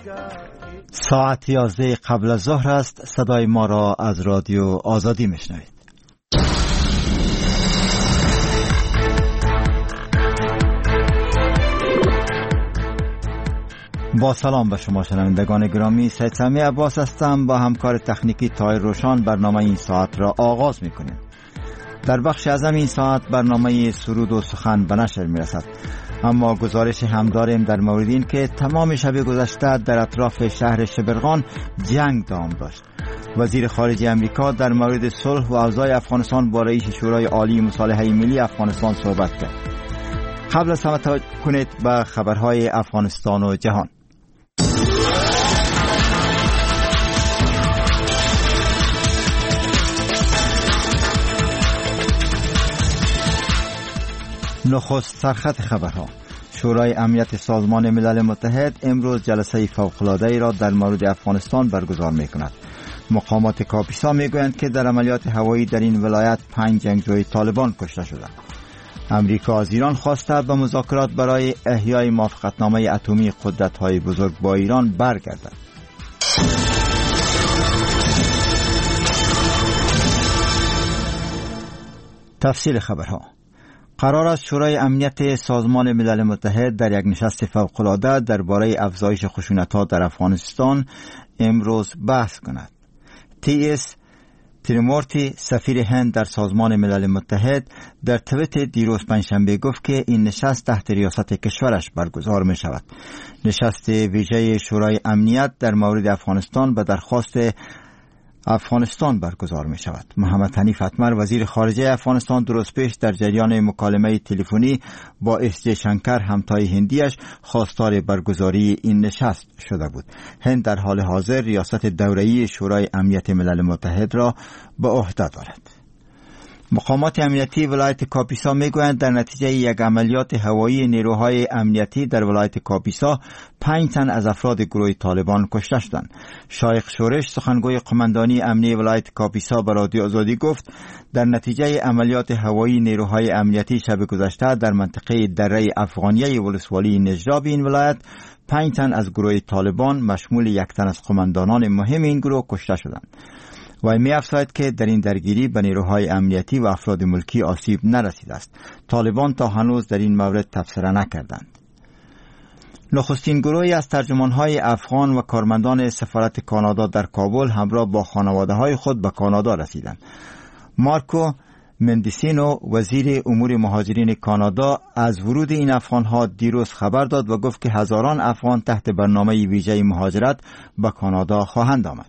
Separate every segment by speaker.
Speaker 1: ساعت 11 قبل از ظهر است. صدای ما را از رادیو آزادی میشنوید. با سلام به شما شنوندگان گرامی، سید سمی عباس هستم. با همکار تکنیکی طاهر روشان برنامه این ساعت را آغاز میکنیم. در بخش اعظم این ساعت برنامه سرود و سخن به نشر میرسد، اما گزارش هم داریم در مورد این که تمام شب گذشته در اطراف شهر شبرغان جنگ دوام داشت. وزیر خارجه امریکا در مورد صلح و اوضاع افغانستان با رئیس شورای عالی مصالحه ملی افغانستان صحبت کرد. قبل از همه توجه کنید به خبرهای افغانستان و جهان. نخست سرخط خبرها. شورای امنیت سازمان ملل متحد امروز جلسه فوق‌العاده را در مورد افغانستان برگزار می‌کند. مقامات کاپیسا می‌گویند که در عملیات هوایی در این ولایت 5 جنگجوی طالبان کشته شدند. امریکا از ایران خواسته به مذاکرات برای احیای موافقتنامه اتمی قدرت‌های بزرگ با ایران برگردد. تفصیل خبرها. قرار است شورای امنیت سازمان ملل متحد در یک نشست فوق‌العاده درباره افزایش خشونت‌ها در افغانستان امروز بحث کند. تی.اس. تریمورتی، سفیر هند در سازمان ملل متحد، در توییت دیروز پنجشنبه گفت که این نشست تحت ریاست کشورش برگزار می شود. نشست ویژه شورای امنیت در مورد افغانستان به درخواست افغانستان برگزار می شود. محمد حنیف اتمر، وزیر خارجه افغانستان، درست پیش در جریان مکالمه تلفنی با اس جی شنکر، همتای هندیش، خواستار برگزاری این نشست شده بود. هند در حال حاضر ریاست دوره‌ای شورای امنیت ملل متحد را به عهده دارد. مقامات امنیتی ولایت کاپیسا میگویند در نتیجه یک عملیات هوایی نیروهای امنیتی در ولایت کاپیسا 5 تن از افراد گروه طالبان کشته شدند. شایخ شورش، سخنگوی قماندانی امنی ولایت کاپیسا، به رادیو آزادی گفت در نتیجه عملیات هوایی نیروهای امنیتی شب گذشته در منطقه دره افغانیه ولسوالی نجراب این ولایت 5 تن از گروه طالبان مشمول 1 تن از قماندانان مهم این گروه کشته شدند. و می افزاید که در این درگیری به نیروهای امنیتی و افراد ملکی آسیب نرسیده است. طالبان تا هنوز در این مورد تبصره نکردند. نخستین گروهی از ترجمانهای افغان و کارمندان سفارت کانادا در کابل همراه با خانواده‌های خود به کانادا رسیدند. مارکو مندیسینو، وزیر امور مهاجرین کانادا، از ورود این افغانها دیروز خبر داد و گفت که هزاران افغان تحت برنامه ویژه مهاجرت به کانادا خواهند آمد.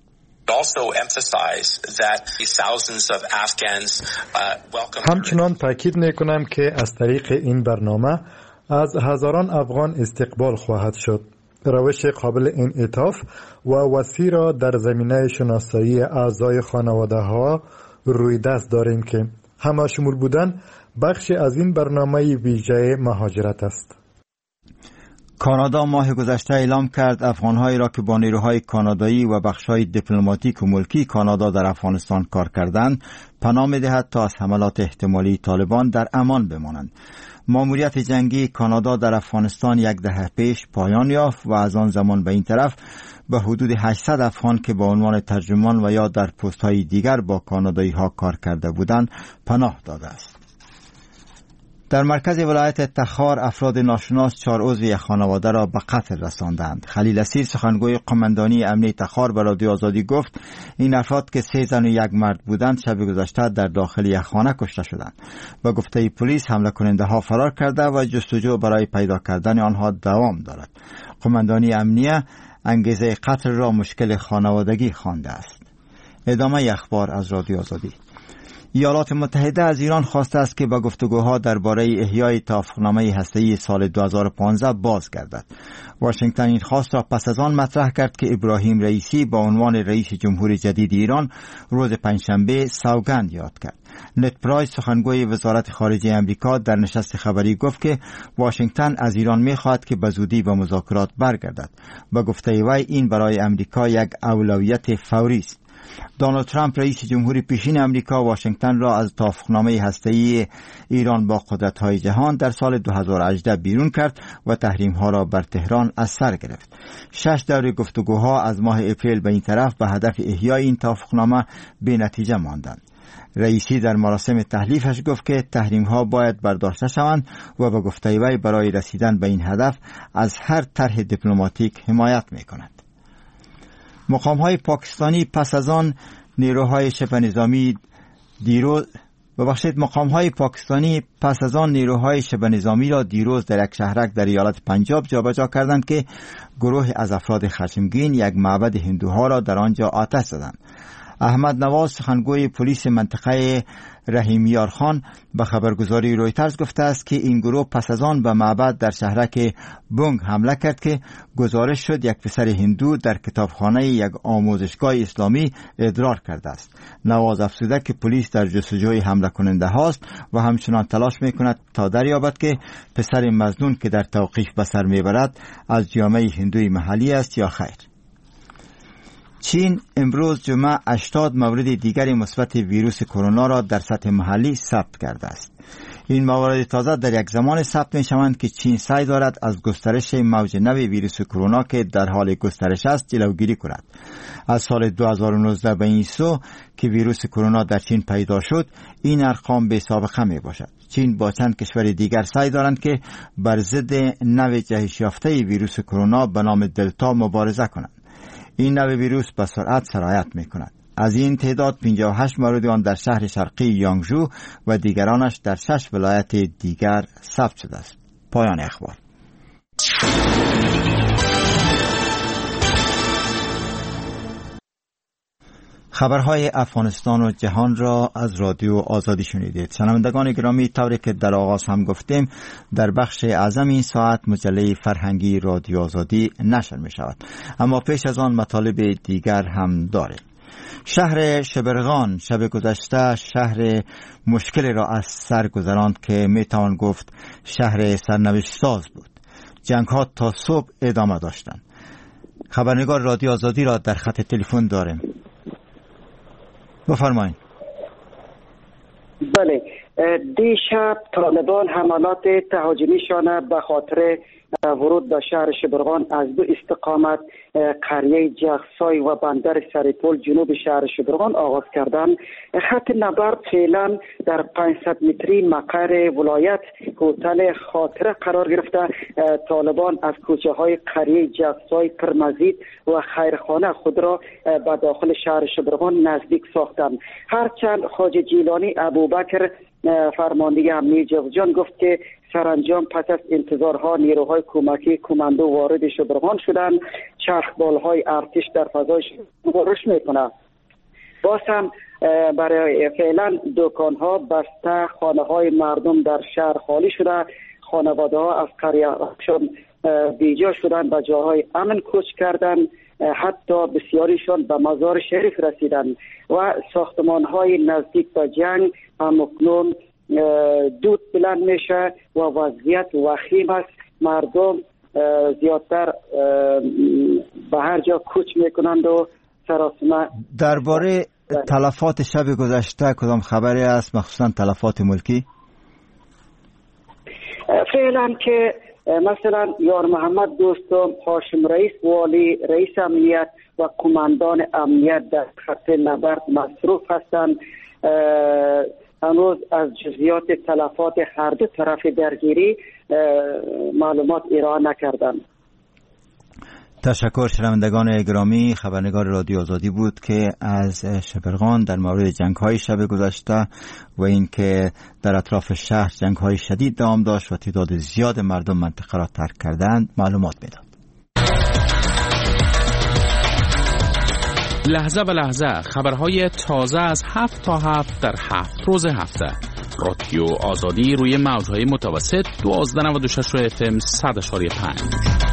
Speaker 2: همچنان تاکید میکنم که از طریق این برنامه از هزاران افغان استقبال خواهد شد. روش قابل انعطاف و وسیع را در زمینه شناسایی اعضای خانواده ها روی دست داریم که همشمول بودن بخشی از این برنامه ویژه مهاجرت است.
Speaker 1: کانادا ماه گذشته اعلام کرد افغانهایی را که با نیروهای کانادایی و بخش‌های دیپلماتیک و ملکی کانادا در افغانستان کار کردند پناه می‌دهد تا از حملات احتمالی طالبان در امان بمانند. ماموریت جنگی کانادا در افغانستان 1 دهه پیش پایان یافت و از آن زمان به این طرف به حدود 800 افغان که به عنوان ترجمان و یا در پست‌های دیگر با کانادایی‌ها کار کرده بودند پناه داده است. در مرکز ولایت تخار افراد ناشناس 4 عضو یک خانواده را به قتل رساندند. خلیل اسیر، سخنگوی قماندانی امنی تخار، به رادیو آزادی گفت این افراد که 3 زن و 1 مرد بودند شب گذشته در داخل یک خانه کشته شدند. به گفته پلیس حمله کننده ها فرار کرده و جستجو برای پیدا کردن آنها دوام دارد. قماندانی امنیه انگیزه قتل را مشکل خانوادگی خوانده است. ادامه اخبار از رادیو آزادی. ایالات متحده از ایران خواسته است که به گفتگوها درباره احیای توافقنامه هسته‌ای سال 2015 بازگردد. واشنگتن این خواست را پس از آن مطرح کرد که ابراهیم رئیسی به عنوان رئیس جمهور جدید ایران روز پنجشنبه سوگند یاد کرد. نت پرایس، سخنگوی وزارت خارجه امریکا، در نشست خبری گفت که واشنگتن از ایران می‌خواهد که به زودی به مذاکرات برگردد. به گفته وی این برای امریکا یک اولویت فوری است. دونالد ترامپ رئیس جمهوری پیشین امریکا واشنگتن را از توافقنامه هسته‌ای ایران با قدرت‌های جهان در سال 2018 بیرون کرد و تحریم‌ها را بر تهران از سر گرفت. 6 دور گفتگوها از ماه اپریل به این طرف به هدف احیای این توافقنامه بی نتیجه ماندند. رئیسی در مراسم تحلیفش گفت که تحریم‌ها باید برداشته شوند و به گفته وی برای رسیدن به این هدف از هر طرح دیپلماتیک حمایت می‌کند. مقام‌های پاکستانی پس از آن نیروهای شبه نظامی را دیروز در یک شهرک در ایالت پنجاب جابجا کردند که گروه از افراد خشمگین یک معبد هندوها را در آنجا آتش زدند. احمد نواز سخنگوی پلیس منطقه رحیمیار خان به خبرگزاری رویترز گفته است که این گروه پس از آن به معبد در شهرک بونگ حمله کرد که گزارش شد یک پسر هندو در کتابخانه یک آموزشگاه اسلامی ادرار کرده است. نواز افزوده که پلیس در جستجوی حمله کننده هاست و همچنان تلاش میکند تا دریابد که پسر مظنون که در توقیف به سر میبرد از جامعه هندوی محلی است یا خیر. چین امروز جمعه 80 مورد دیگر مثبت ویروس کرونا را در سطح محلی ثبت کرده است. این موارد تازه در یک زمان ثبت می شوند که چین سعی دارد از گسترش موج نو ویروس کرونا که در حال گسترش است جلوگیری کند. از سال 2019 به این سو که ویروس کرونا در چین پیدا شد، این ارقام بی سابقه می باشد. چین با چند کشور دیگر سعی دارند که بر ضد نو جهش یافته ویروس کرونا به نام دلتا مبارزه کنند. این نوع ویروس به سرعت سرایت می کند. از این تعداد 58 مورد آن در شهر شرقی یانگژو و دیگرانش در 6 ولایت دیگر ثبت شده است. پایان اخبار. خبرهای افغانستان و جهان را از رادیو آزادی شنیدید. شنوندگان گرامی، طوری که در آغاز هم گفتیم، در بخش اعظم این ساعت مجله فرهنگی رادیو آزادی نشر می شود. اما پیش از آن مطالب دیگر هم داریم. شهر شبرغان شب گذشته شهر مشکلی را از سر گذراند که می توان گفت شهر سرنوشت ساز بود. جنگ ها تا صبح ادامه داشتند. خبرنگار رادیو آزادی را در خط تلفن داریم. بفرمایید.
Speaker 3: بله، دیشب طالبان حملات تهاجمیشان به خاطر ورود به شهر شبرغان از دو استقامت قریه جغسای و بندر سریپول جنوب شهر شبرغان آغاز کردند. خط نبرد فعلا در 500 متری مقر ولایت هتل خاطره قرار گرفته. طالبان از کوچه های قریه جغسای، کرمزید و خیرخانه خود را به داخل شهر شبرغان نزدیک ساختند. هرچند خواجه جیلانی ابوبکر فرمانده امنیه جوزجان گفت که سرانجام پس از انتظارها نیروهای کمکی کماندو وارد شبرغان شدند. چرخبال‌های ارتش در فضای شبرغان رشد می‌کند. باز هم برای فعلا دکان‌ها بسته، خانه‌های مردم در شهر خالی شده، خانواده‌ها از قریه‌شان بیجا شدند و جاهای امن کوچ کردند. حتی بسیاریشان به مزار شریف رسیدند و ساختمان‌های نزدیک به جنگ همکنون دود بلند میشه و وضعیت وخیم است. مردم زیادتر به هر جا کوچ میکنند و سراسیمه.
Speaker 1: درباره تلفات شب گذشته کدام خبری است، مخصوصا تلفات ملکی؟
Speaker 3: فعلا که مثلا یار محمد دوستم، هاشم رئیس والی، رئیس امنیت و کماندان امنیت در خط نبرد مصروف هستند. هنوز از جزئیات تلفات هر دو طرف درگیری معلومات ارائه نکردند.
Speaker 1: تشکر. شنوندگان گرامی، خبرنگار رادیو آزادی بود که از شبرغان در مورد جنگ‌های شب گذشته و اینکه در اطراف شهر جنگ‌های شدید دوام داشت و تعداد زیاد مردم منطقه را ترک کردند معلومات میداد.
Speaker 4: لحظه به لحظه خبرهای تازه از 7 تا 7 در 7 روز هفته. رادیو آزادی روی موج‌های متوسط 1296 FM 100.5.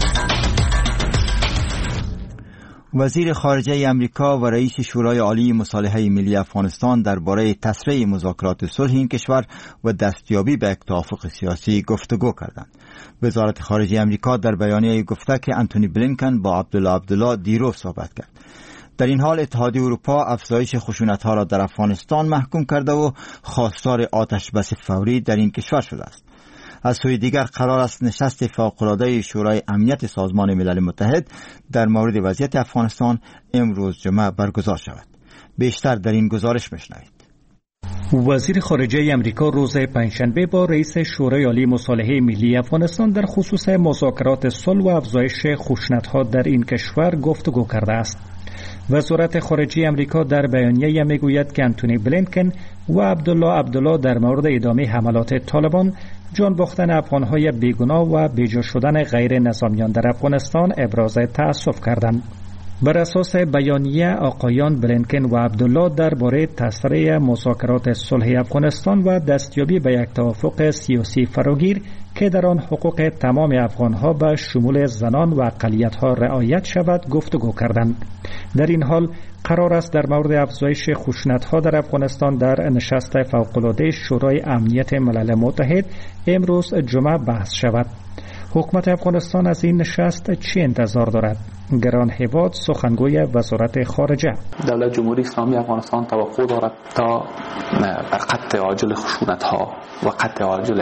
Speaker 1: وزیر خارجه امریکا و رئیس شورای عالی مصالحه ملی افغانستان درباره تسریع مذاکرات صلح این کشور و دستیابی به یک توافق سیاسی گفتگو کردند. وزارت خارجه امریکا در بیانیه گفته که انتونی بلینکن با عبدالله دیروز صحبت کرد. در این حال اتحادیه اروپا افزایش خشونت‌ها را در افغانستان محکوم کرده و خواستار آتش بس فوری در این کشور شده است. از سوی دیگر قرار است نشست فوق‌العاده شورای امنیت سازمان ملل متحد در مورد وضعیت افغانستان امروز جمعه برگزار شود. بیشتر در این گزارش بشنوید.
Speaker 5: وزیر خارجه امریکا روز پنجشنبه با رئیس شورای عالی مصالحه ملی افغانستان در خصوص مذاکرات صلح و افزایش خشونت‌ها در این کشور گفتگو کرده است. وزارت خارجه امریکا در بیانیه میگوید که انتونی بلینکن و عبدالله در مورد ادامه حملات طالبان، جان باختن افغان‌های بیگناه و بیجا شدن غیر نظامیان در افغانستان ابراز تأسف کردند. بر اساس بیانیه آقایان بلینکن و عبدالله درباره تسریع مذاکرات صلح افغانستان و دستیابی به یک توافق سیاسی فراگیر که در آن حقوق تمام افغانها به شمول زنان و اقلیت‌ها رعایت شود گفتگو کردند. در این حال قرار است در مورد افزایش خشونت‌ها در افغانستان در نشست فوق‌العاده شورای امنیت ملل متحد امروز جمعه بحث شود. حکومت افغانستان از این نشست چه انتظار دارد؟ گران هیواد سخنگوی وزارت خارجه:
Speaker 6: دولت جمهوری اسلامی افغانستان توقع دارد تا بر قطع عاجل خشونت‌ها و قطع عاجل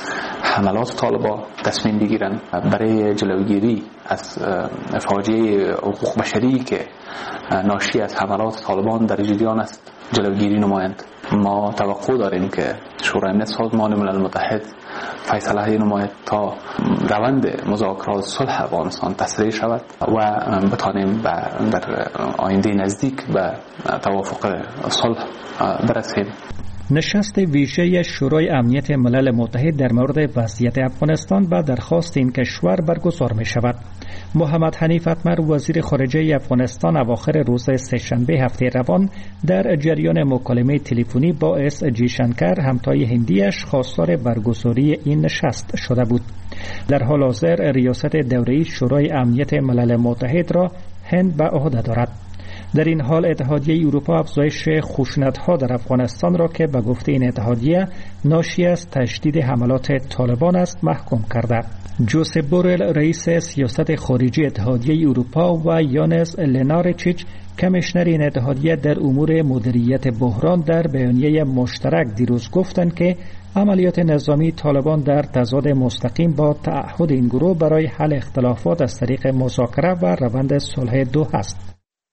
Speaker 6: حملات طالبان تصمیم بگیرند برای جلوگیری از فاجعه حقوق بشری که ناشی از حملات طالبان در جریان است جلوگیری نمایند. ما توقع داریم که شورای امنیت سازمان ملل متحد فیصله نماید تا روند مذاکرات صلح افغانستان تسریع شود و بتانیم در آینده نزدیک به توافق صلح برسیم.
Speaker 5: نشست ویژه شورای امنیت ملل متحد در مورد وضعیت افغانستان به درخواست این کشور برگزار می شود. محمد حنیف اتمر وزیر خارجه افغانستان اواخر روز سه‌شنبه هفته روان در جریان مکالمه تلفنی با اس جی شنکر همتای هندیش خواستار برگزاری این نشست شده بود. در حال حاضر ریاست دوره‌ای شورای امنیت ملل متحد را هند به عهده دارد. در این حال اتحادیه اروپا افزایش خشونت‌ها در افغانستان را که به گفته این اتحادیه ناشی از تشدید حملات طالبان است محکوم کرده. جوزپ بورل رئیس سیاست خارجی اتحادیه اروپا و یانس لنارچیچ کمیشنر این اتحادیه در امور مدیریت بحران در بیانیه مشترک دیروز گفتند که عملیات نظامی طالبان در تضاد مستقیم با تعهد این گروه برای حل اختلافات از طریق مذاکره و روند صلح دوحه است.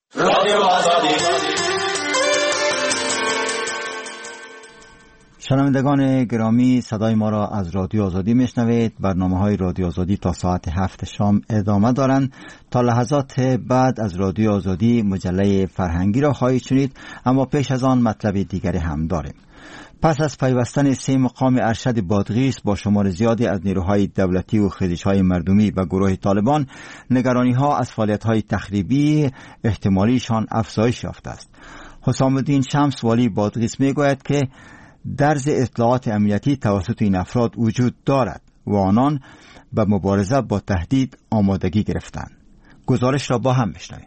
Speaker 1: شنوندگان گرامی، صدای ما را از رادیو آزادی میشنوید. برنامه‌های رادیو آزادی تا ساعت 7 شام ادامه دارند. تا لحظات بعد از رادیو آزادی مجله فرهنگی را خواهید شنید، اما پیش از آن مطلب دیگری هم داریم. پس از پیوستن 3 مقام ارشد بادغیس با شمار زیادی از نیروهای دولتی و خیزش‌های مردمی به گروه طالبان، نگرانی‌ها از فعالیت‌های تخریبی احتمالیشان افزایش یافته است. حسام الدین شمس والی بادغیس میگوید که درز اطلاعات امنیتی توسط این افراد وجود دارد و آنان به مبارزه با تهدید آمادگی گرفتند. گزارش را با هم بشنویم.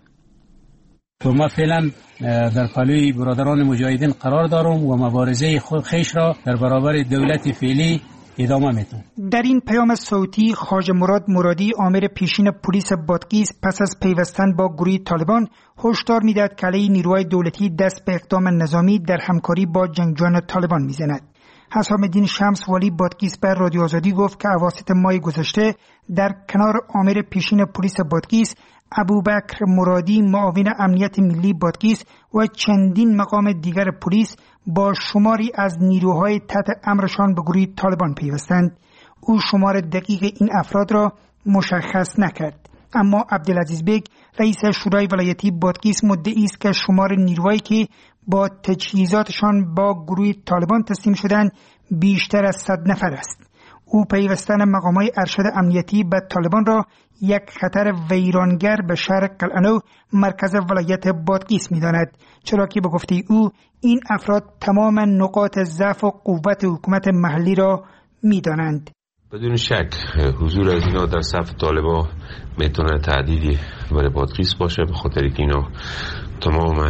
Speaker 7: ما فعلا در پلوی برادران مجاهدین قرار دارم و مبارزه خیش را در برابر دولت فعلی ادامه میدم.
Speaker 8: در این پیام صوتی خواجه مراد مرادی آمر پیشین پلیس بادغیس پس از پیوستن با گروه طالبان هشدار میدهد که علیه نیروهای دولتی دست به اقدام نظامی در همکاری با جنگجویان طالبان میزند. حسام الدین شمس والی بادغیس به رادیو آزادی گفت که اواسط ماه گذشته در کنار آمر پیشین پلیس بادغیس ابوبکر مرادی معاون امنیت ملی بادغیس و چندین مقام دیگر پلیس با شماری از نیروهای تحت امرشان به گروه طالبان پیوستند. او شمار دقیق این افراد را مشخص نکرد، اما عبدالعزیز بیگ رئیس شورای ولایتی بادغیس مدعی است که شمار نیروهایی که با تجهیزاتشان با گروه طالبان تسلیم شدند بیشتر از 100 نفر است. او پیوستن مقامات ارشد امنیتی به طالبان را یک خطر ویرانگر به شهر قلعه‌نو مرکز ولایت بادغیس می‌داند، چرا که به گفته او این افراد تمام نقاط ضعف و قوت حکومت محلی را می‌دانند.
Speaker 9: بدون شک حضور از اینا در صف طالبان میتونه تهدیدی برای بادغیس باشه، به خاطر که اینا تمام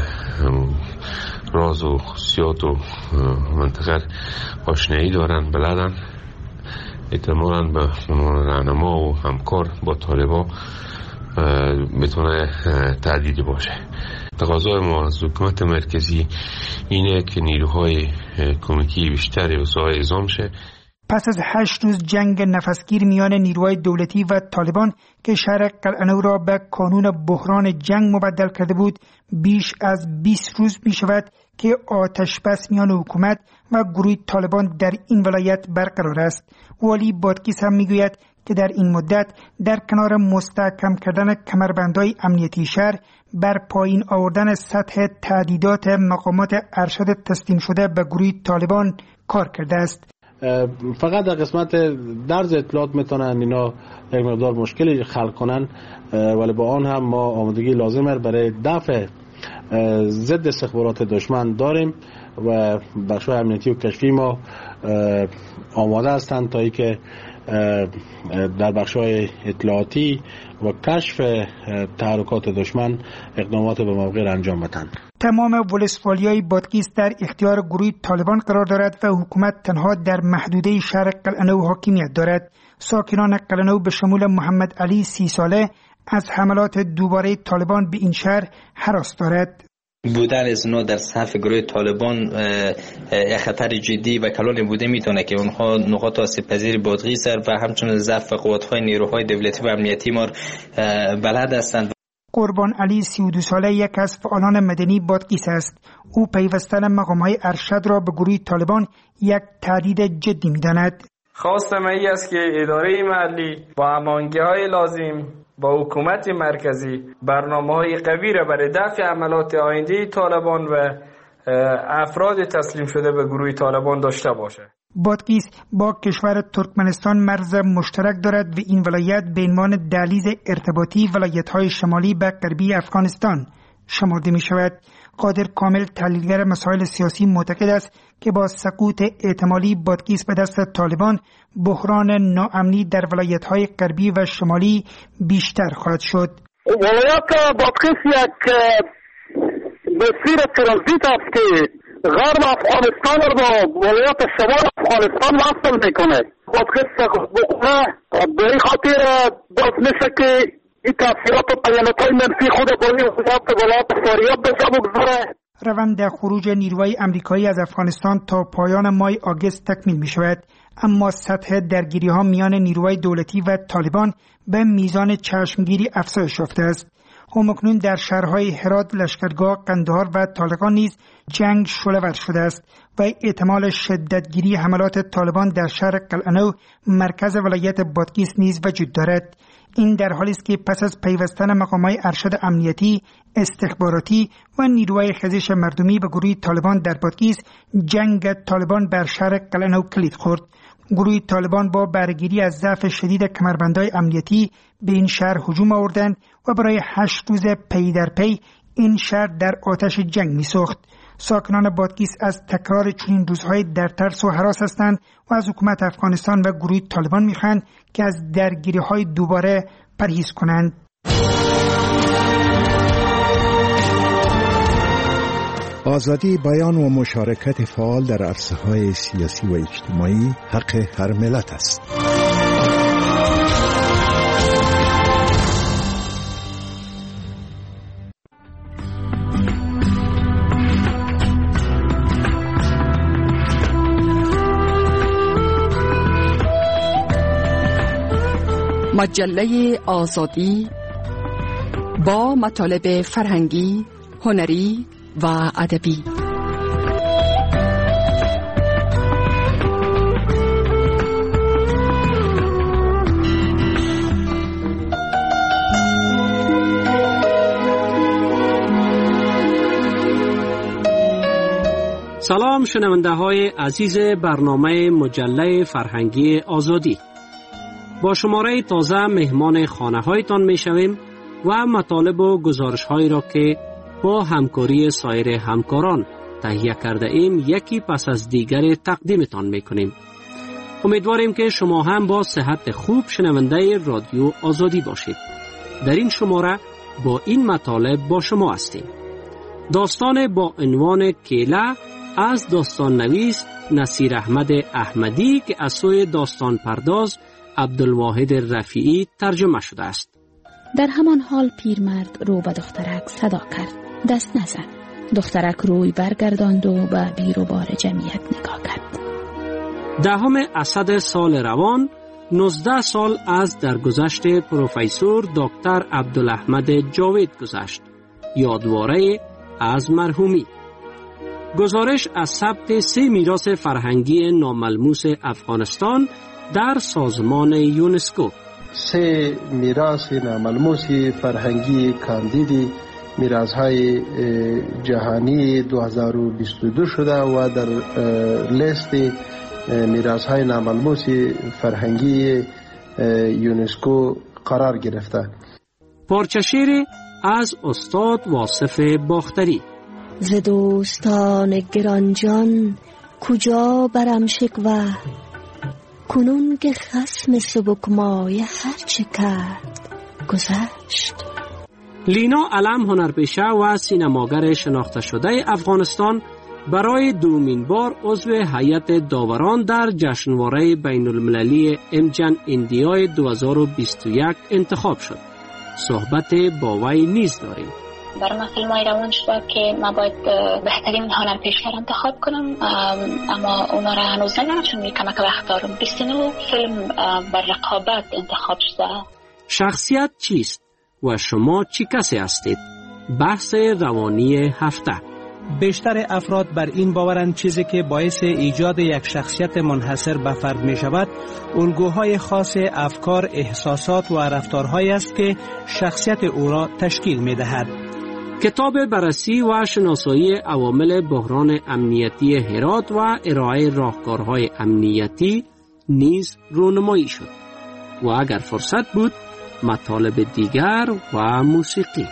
Speaker 9: راز و خصوصیات و منطقه آشنایی دارن، بلدن، احتمالاً به عنوان راهنما و همکار با طالبان میتونه تهدیدی باشه. تقاضای ما از حکومت مرکزی اینه که نیروهای کمکی بیشتری به ساحه اعزام شه.
Speaker 8: پس از 8 روز جنگ نفسگیر میان نیروهای دولتی و طالبان که شهر قلعه‌نو را به کانون بحران جنگ مبدل کرده بود، بیش از 20 روز می شود که آتش بس میان حکومت و گروه طالبان در این ولایت برقرار است. والی بادغیس هم میگوید که در این مدت در کنار مستحکم کردن کمربندهای امنیتی شهر، بر پایین آوردن سطح تهدیدات مقامات ارشد تسلیم شده به گروه طالبان کار کرده است.
Speaker 10: فقط در قسمت درز اطلاعات میتونن اینا یک مقدار مشکلی خلق کنن، ولی با آن هم ما آمادگی لازمه برای دفع ضد استخبارات دشمن داریم و بخش‌های امنیتی و کشفی ما آماده هستند تا اینکه در بخش‌های اطلاعاتی و کشف تحرکات دشمن اقدامات به موقع انجام بدن.
Speaker 8: تمام ولسوالیای بادغیس در اختیار گروه طالبان قرار دارد و حکومت تنها در محدوده شهر قلعه‌نو حاکمیت دارد. ساکنان قلعه‌نو به شمول محمد علی 30 ساله از حملات دوباره طالبان به این شهر هراس دارد.
Speaker 11: بودن از اونا در صف گروه طالبان یک خطر جدی و کلان بوده میتونه که اونها نقاط آسیب‌پذیر بادغیس و همچنین ضعف قوت‌های نیروهای دولتی و امنیتی ما بلد هستند.
Speaker 8: قربان علی 32 ساله یک از فعالان مدنی بادغیس است. او پیوستن مقام‌های ارشد را به گروه طالبان یک تهدید جدی می‌داند.
Speaker 12: خواستم این است که اداره محلی با هماهنگی‌های لازم با حکومت مرکزی برنامه‌های قوی را برای دفع عملات آینده طالبان و افراد تسلیم شده به گروه طالبان داشته باشد.
Speaker 8: بادغیس با کشور ترکمنستان مرز مشترک دارد و این ولایت به عنوان دهلیز ارتباطی ولایت‌های شمالی به غربی افغانستان شمرده می‌شود. قادر کامل، تحلیلگر مسائل سیاسی، معتقد است که با سقوط احتمالی بادغیس به دست طالبان، بحران ناامنی در ولایت‌های غربی و شمالی بیشتر خواهد شد.
Speaker 13: ولایت بادغیس یک مسیر ترانزیت است که غرب افغانستان را با ولایت شمال افغانستان وصل میکنه. بادغیس بخوره به این خاطر باز میشه که این تاثیرات و پیامدهای منفی خود با ولایت فاریاب بجا بگذاره.
Speaker 8: روند خروج نیروهای امریکایی از افغانستان تا پایان ماه آگوست تکمیل می شود، اما سطح درگیری ها میان نیروهای دولتی و طالبان به میزان چشمگیری افزایش یافته است. همکنون در شهرهای هرات، لشکرگاه، قندهار و طالقان نیز جنگ شعله‌ور شده است و احتمال شدتگیری حملات طالبان در شهر قلعه‌نو، مرکز ولایت بادغیس نیز وجود دارد. این در حالی است که پس از پیوستن مقامات ارشد امنیتی، استخباراتی و نیروهای خزش مردمی به گروه طالبان در بادغیس، جنگ طالبان بر شهر قلعه‌نو کلید خورد. گروه طالبان با برگیری از ضعف شدید کمربندهای امنیتی به این شهر هجوم آوردند و برای 8 روز پی در پی این شهر در آتش جنگ می‌سوخت. ساکنان بادغیس از تکرار چنین روزهای در ترس و هراس هستند و از حکومت افغانستان و گروه طالبان می‌خواهند که از درگیری‌های دوباره پرهیز کنند.
Speaker 14: آزادی بیان و مشارکت فعال در عرصه‌های سیاسی و اجتماعی حق هر ملت است.
Speaker 15: مجله آزادی با مطالب فرهنگی، هنری و ادبی.
Speaker 16: سلام شنونده های عزیز برنامه مجله فرهنگی آزادی. با شماره تازه مهمان خانه هایتان می شویم و مطالب و گزارش هایی را که با همکاری سایر همکاران تهیه کرده ایم یکی پس از دیگر تقدیمتان می کنیم. امیدواریم که شما هم با صحت خوب شنونده رادیو آزادی باشید. در این شماره با این مطالب با شما هستیم. داستان با عنوان کیله از داستان نویس نصیر احمد احمدی که از سوی داستان پرداز عبدالواحد رفیعی ترجمه شده است.
Speaker 17: در همان حال پیرمرد رو به دخترک صدا کرد: دست نزن. دخترک روی برگرداند و به بیروبار جمعیت نگاه کرد.
Speaker 16: 10 اسد سال روان 19 سال از درگذشت پروفسور دکتر عبدالاحمد جاوید گذشت. یادواره از مرحومی. گزارش از ثبت 3 میراث فرهنگی ناملموس افغانستان در سازمان یونسکو.
Speaker 18: 3 میراث ناملموس فرهنگی کاندید میراث‌های جهانی 2022 شده و در لیست میراث‌های ناملموس فرهنگی یونسکو قرار گرفته.
Speaker 16: پارچه شعر از استاد واصف باختری.
Speaker 19: ز دوستان گرانجان کجا برم شکوه، کنون که خصم سبکمایه هرچه کرد گذشت.
Speaker 16: لینا علم هنرپیشه و سینماگر شناخته شده افغانستان برای دومین بار عضو هیئت داوران در جشنواره بین المللی امجن ایندیای 2021 انتخاب شد. صحبت با وی نیز داریم.
Speaker 20: برای من فیلم های روان شد که من باید بهترین هنرپیشه را انتخاب کنم، اما اونا را هنوز ندارم چون کمک وقت دارم. 29 فیلم بر رقابت انتخاب شده.
Speaker 16: شخصیت چیست و شما چی کسی هستید؟ بحث روانی هفته.
Speaker 21: بیشتر افراد بر این باورند چیزی که باعث ایجاد یک شخصیت منحصر به فرد می شود الگوهای خاص افکار، احساسات و رفتارهایی است که شخصیت او را تشکیل می دهد.
Speaker 16: کتاب بررسی و شناسایی عوامل بحران امنیتی هرات و ارائه راهکارهای امنیتی نیز رونمایی شد و اگر فرصت بود مطالب دیگر و موسیقی.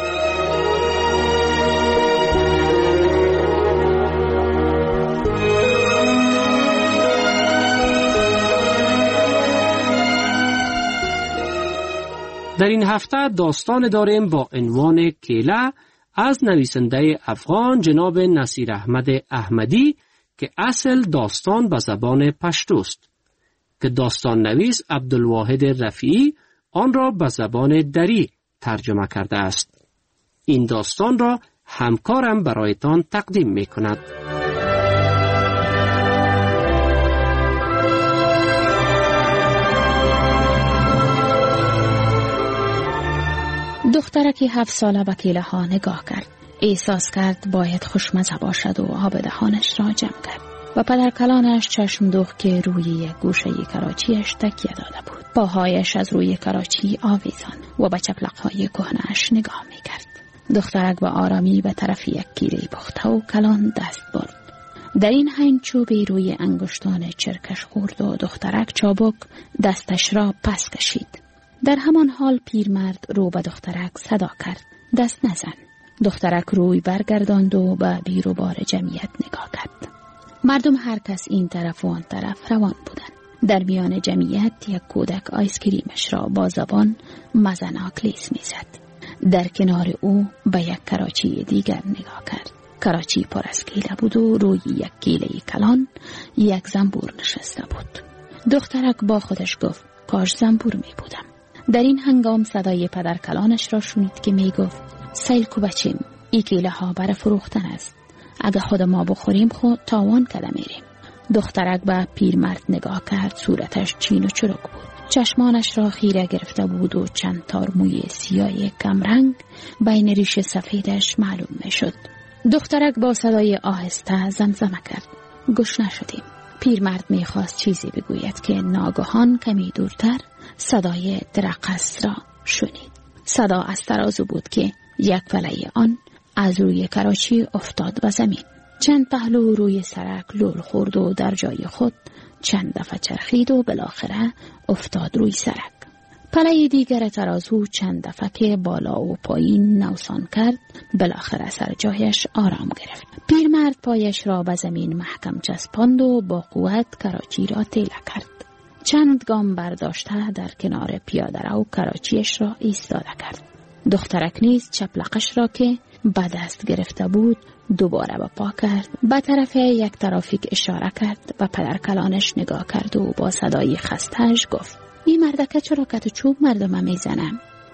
Speaker 16: در این هفته داستان داریم با عنوان کیله از نویسنده افغان جناب نصیر احمد احمدی که اصل داستان به زبان پشتوست که داستان نویس عبدالواحد رفیعی آن را به زبان دری ترجمه کرده است. این داستان را همکارم برایتان تقدیم می کند.
Speaker 17: دخترکی 7 ساله به کیله ها نگاه کرد. احساس کرد باید خوشمزه باشد و آب دهانش را جمع کرد. و پدر کلانش چشم دوخت که روی یک گوشه کراچیش تکیه داده بود. پاهایش از روی کراچی آویزان و به چپلقهای کهنه‌اش نگاه می کرد. دخترک به آرامی به طرف یک کیله پخته و کلان دست برد. در این حین چوبی روی انگشتان چرکش خورد و دخترک چابک دستش را پس کشید. در همان حال پیرمرد رو به دخترک صدا کرد: دست نزن. دخترک روی برگرداند و به بیروبار جمعیت نگاه کرد. مردم هر کس این طرف و آن طرف روان بودند. در میان جمعیت یک کودک آیسکریمش را با زبان مزناک لیس میزد. در کنار او به یک کراچی دیگر نگاه کرد. کراچی پر از کیله بود و روی یک کیله کلان یک زنبور نشسته بود. دخترک با خودش گفت: کاش زنبور می بودم. در این هنگام صدای پدر کلانش را شنید که می گفت: سیل کو بچیم، ای کیله ها برای فروختن است. اگه خود ما بخوریم خود تاوان کده میریم. دخترک به پیرمرد نگاه کرد. صورتش چین و چروک بود. چشمانش را خیره گرفته بود و چند تار موی سیاه کمرنگ بین ریش سفیدش معلوم می شد. دخترک با صدای آهسته زمزمه کرد: گوش نشدیم. پیرمرد می خواست چیزی بگوید که ناگهان کمی دورتر صدای درقص را شنید. صدا از ترازو بود که یک پله آن از روی کراچی افتاد به زمین. چند پهلو روی سرک لول خورد و در جای خود چند دفعه چرخید و بالاخره افتاد روی سرک. پله دیگر ترازو چند دفعه که بالا و پایین نوسان کرد بالاخره سر جایش آرام گرفت. پیرمرد پایش را به زمین محکم چسباند و با قوت کراچی را تیله کرد. چند گام برداشته در کنار پیاده رو کراچیش را ایستاده کرد. دخترک نیز چپلقش را که به دست گرفته بود دوباره به پا کرد. به طرف یک ترافیک اشاره کرد و پدر کلانش نگاه کرد و با صدای خسته‌اش گفت: این مردکه چرا کت چوب مردم میزنم؟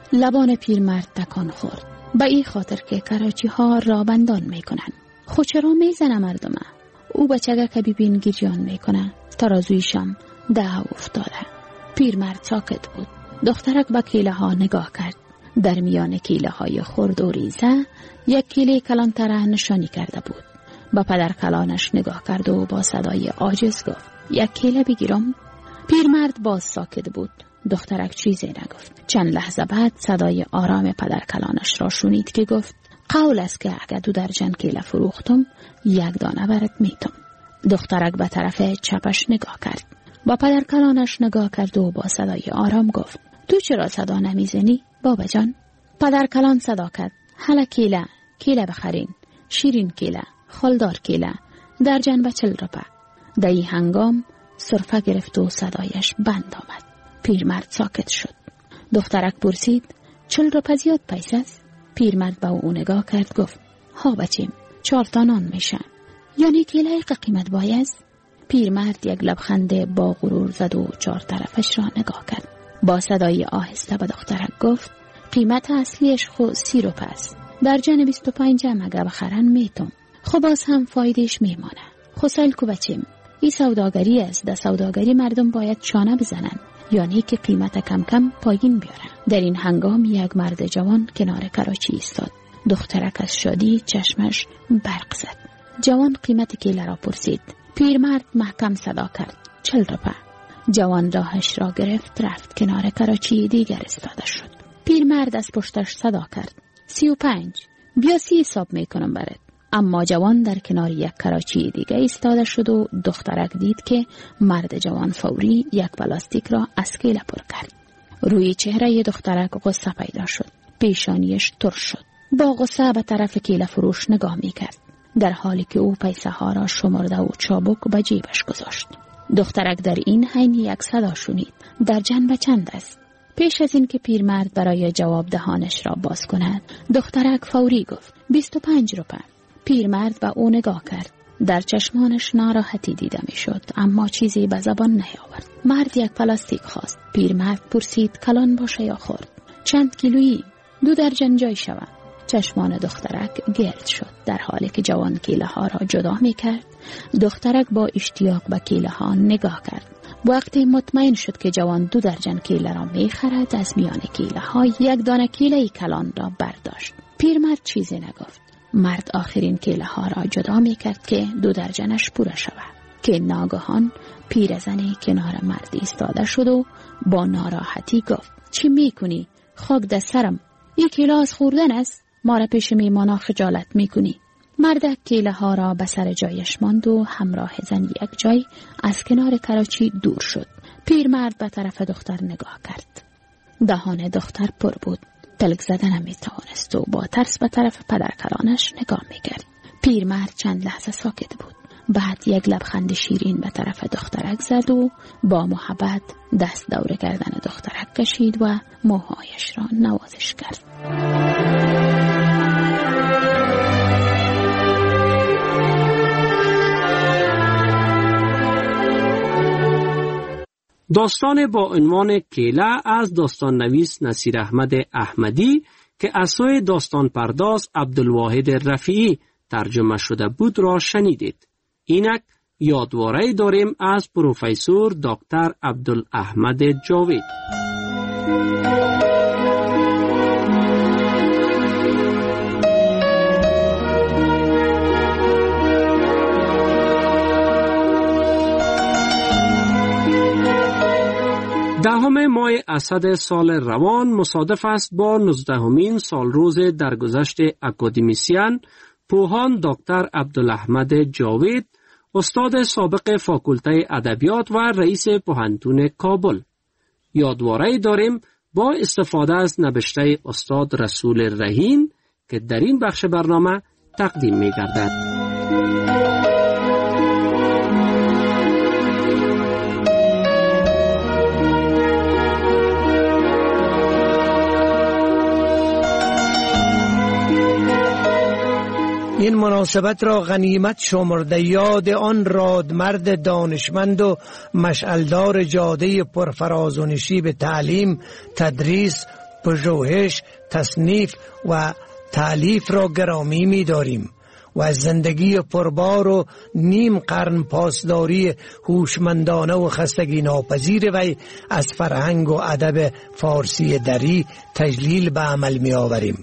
Speaker 17: لبان پیرمرد تکان خورد. به این خاطر که کراچی ها را بندان میکنن. خود چرا میزنه مردمه؟ او بچگه که ببین گریان میکنه. ترازویشم ده افتاده. پیرمرد ساکت بود. دخترک به کیله ها نگاه کرد. در میان کیله های خرد و ریزه یک کیله کلانتره نشانی کرده بود. با پدر کلانش نگاه کرد و با صدای عاجز گفت یک کیله بگیرم؟ پیرمرد باز ساکت بود. دخترک چیزی نگفت. چند لحظه بعد صدای آرام پدر کلانش را شنید که گفت قول است که اگر 2 درجن کیله فروختم 1 دانه برات میتم. دخترک به طرف چپش نگاه کرد. با پدر کلانش نگاه کرد و با صدای آرام گفت تو چرا صدا نمیزنی بابا جان؟ پدر کلان صدا کرد حالا کیله بخرین، شیرین کیله، خالدار کیله، درجن به 40 روپه. در این هنگام سرفه گرفت و صدایش بند آمد. پیرمرد ساکت شد. دخترک پرسید 40 روپه زیاد پیسه است؟ پیرمرد به او نگاه کرد گفت ها بچیم 4 تا نان میشن. یعنی کیله قیمت باید؟ پیرمرد یک لبخند با غرور زد و 4 طرفش را نگاه کرد. با صدای آهسته به دخترک گفت قیمت اصلیش خو 30 روپه است. درجن 25 مگه بخرن میتم. خب باز هم فایدهش میمانه. خسال کو بچیم این سوداگری است. در سوداگری مردم باید چانه بزنن، یعنی که قیمت کم کم پایین بیارن. در این هنگام یک مرد جوان کنار کراچی ایستاد. دخترک از شادی چشمش برق زد. جوان قیمت کیله را پرسید. پیرمرد محکم صدا کرد 40 روپه. جوان راهش را گرفت رفت. کنار کراچی دیگر ایستاده شد. پیرمرد از پشتش صدا کرد 35. بیا 30 حساب میکنم برات. اما جوان در کنار یک کراچی دیگه ایستاده شد و دخترک دید که مرد جوان فوری یک پلاستیک را از کیله پر کرد. روی چهره دخترک غصه پیدا شد. پیشانیش ترش شد. با غصه به طرف کیله فروش نگاه میکرد، در حالی که او پیسه ها را شمرده و چابک به جیبش گذاشت. دخترک در این حین یک صدا شنید. درجن به چند است؟ پیش از این که پیرمرد برای جواب دهانش را باز کند، دخترک فوری گفت 25 روپه. پیرمرد به او نگاه کرد. در چشمانش ناراحتی دیده می شد، اما چیزی به زبان نیاورد. مرد یک پلاستیک خواست. پیرمرد پرسید کلان باشه یا خرد؟ چند کیلویی؟ 2 درجن جای شود. چشمان دخترک گرد شد. در حالی که جوان کیله ها را جدا می کرد، دخترک با اشتیاق به کیله ها نگاه کرد. وقتی مطمئن شد که جوان 2 درجن کیله را می خرد، از میان کیله ها 1 دانه کیله کلان را برداشت. پیرمرد چیزی نگفت. مرد آخرین کیله ها را جدا می کرد که 2 درجنش پوره شود که ناگهان پیرزنی کنار مرد ایستاده شد و با ناراحتی گفت چی می کنی؟ خاک در سرم. این کیله از خوردن است. ما را پیش میمانا خجالت می کنی. مرد کیله ها را به سر جایش ماند و همراه زن یک جای از کنار کراچی دور شد. پیرمرد به طرف دختر نگاه کرد. دهان دختر پر بود. تلک زدن نمی توانست و با ترس به طرف پدر کلانش نگاه می کرد. پیرمرد چند لحظه ساکت بود. بعد یک لبخند شیرین به طرف دخترک زد و با محبت دست دور گردن دخترک کشید و موهایش را نوازش کرد.
Speaker 16: داستان با عنوان کیله از داستان نویس نصیر احمد احمدی که از سوی داستان پرداز عبدالواحد رفیعی ترجمه شده بود را شنیدید. اینک یادواره داریم از پروفسور دکتر عبدالاحمد جاوید. دهم ماه اسد سال روان مصادف است با 19مین سالروز درگذشت اکادمیسین پوهان دکتر عبدالاحمد جاوید، استاد سابق فاکولته ادبیات و رئیس پوهنتون کابل. یادواره داریم با استفاده از نوشته استاد رسول رهین که در این بخش برنامه تقدیم می گردد.
Speaker 2: این مناسبت را غنیمت شمرده یاد آن رادمرد دانشمند و مشعلدار جاده پرفراز و نشیب تعلیم، تدریس، پژوهش، تصنیف و تألیف را گرامی می داریم و از زندگی پربار و نیم قرن پاسداری هوشمندانه و خستگی ناپذیر وی از فرهنگ و ادب فارسی دری تجلیل به عمل می آوریم.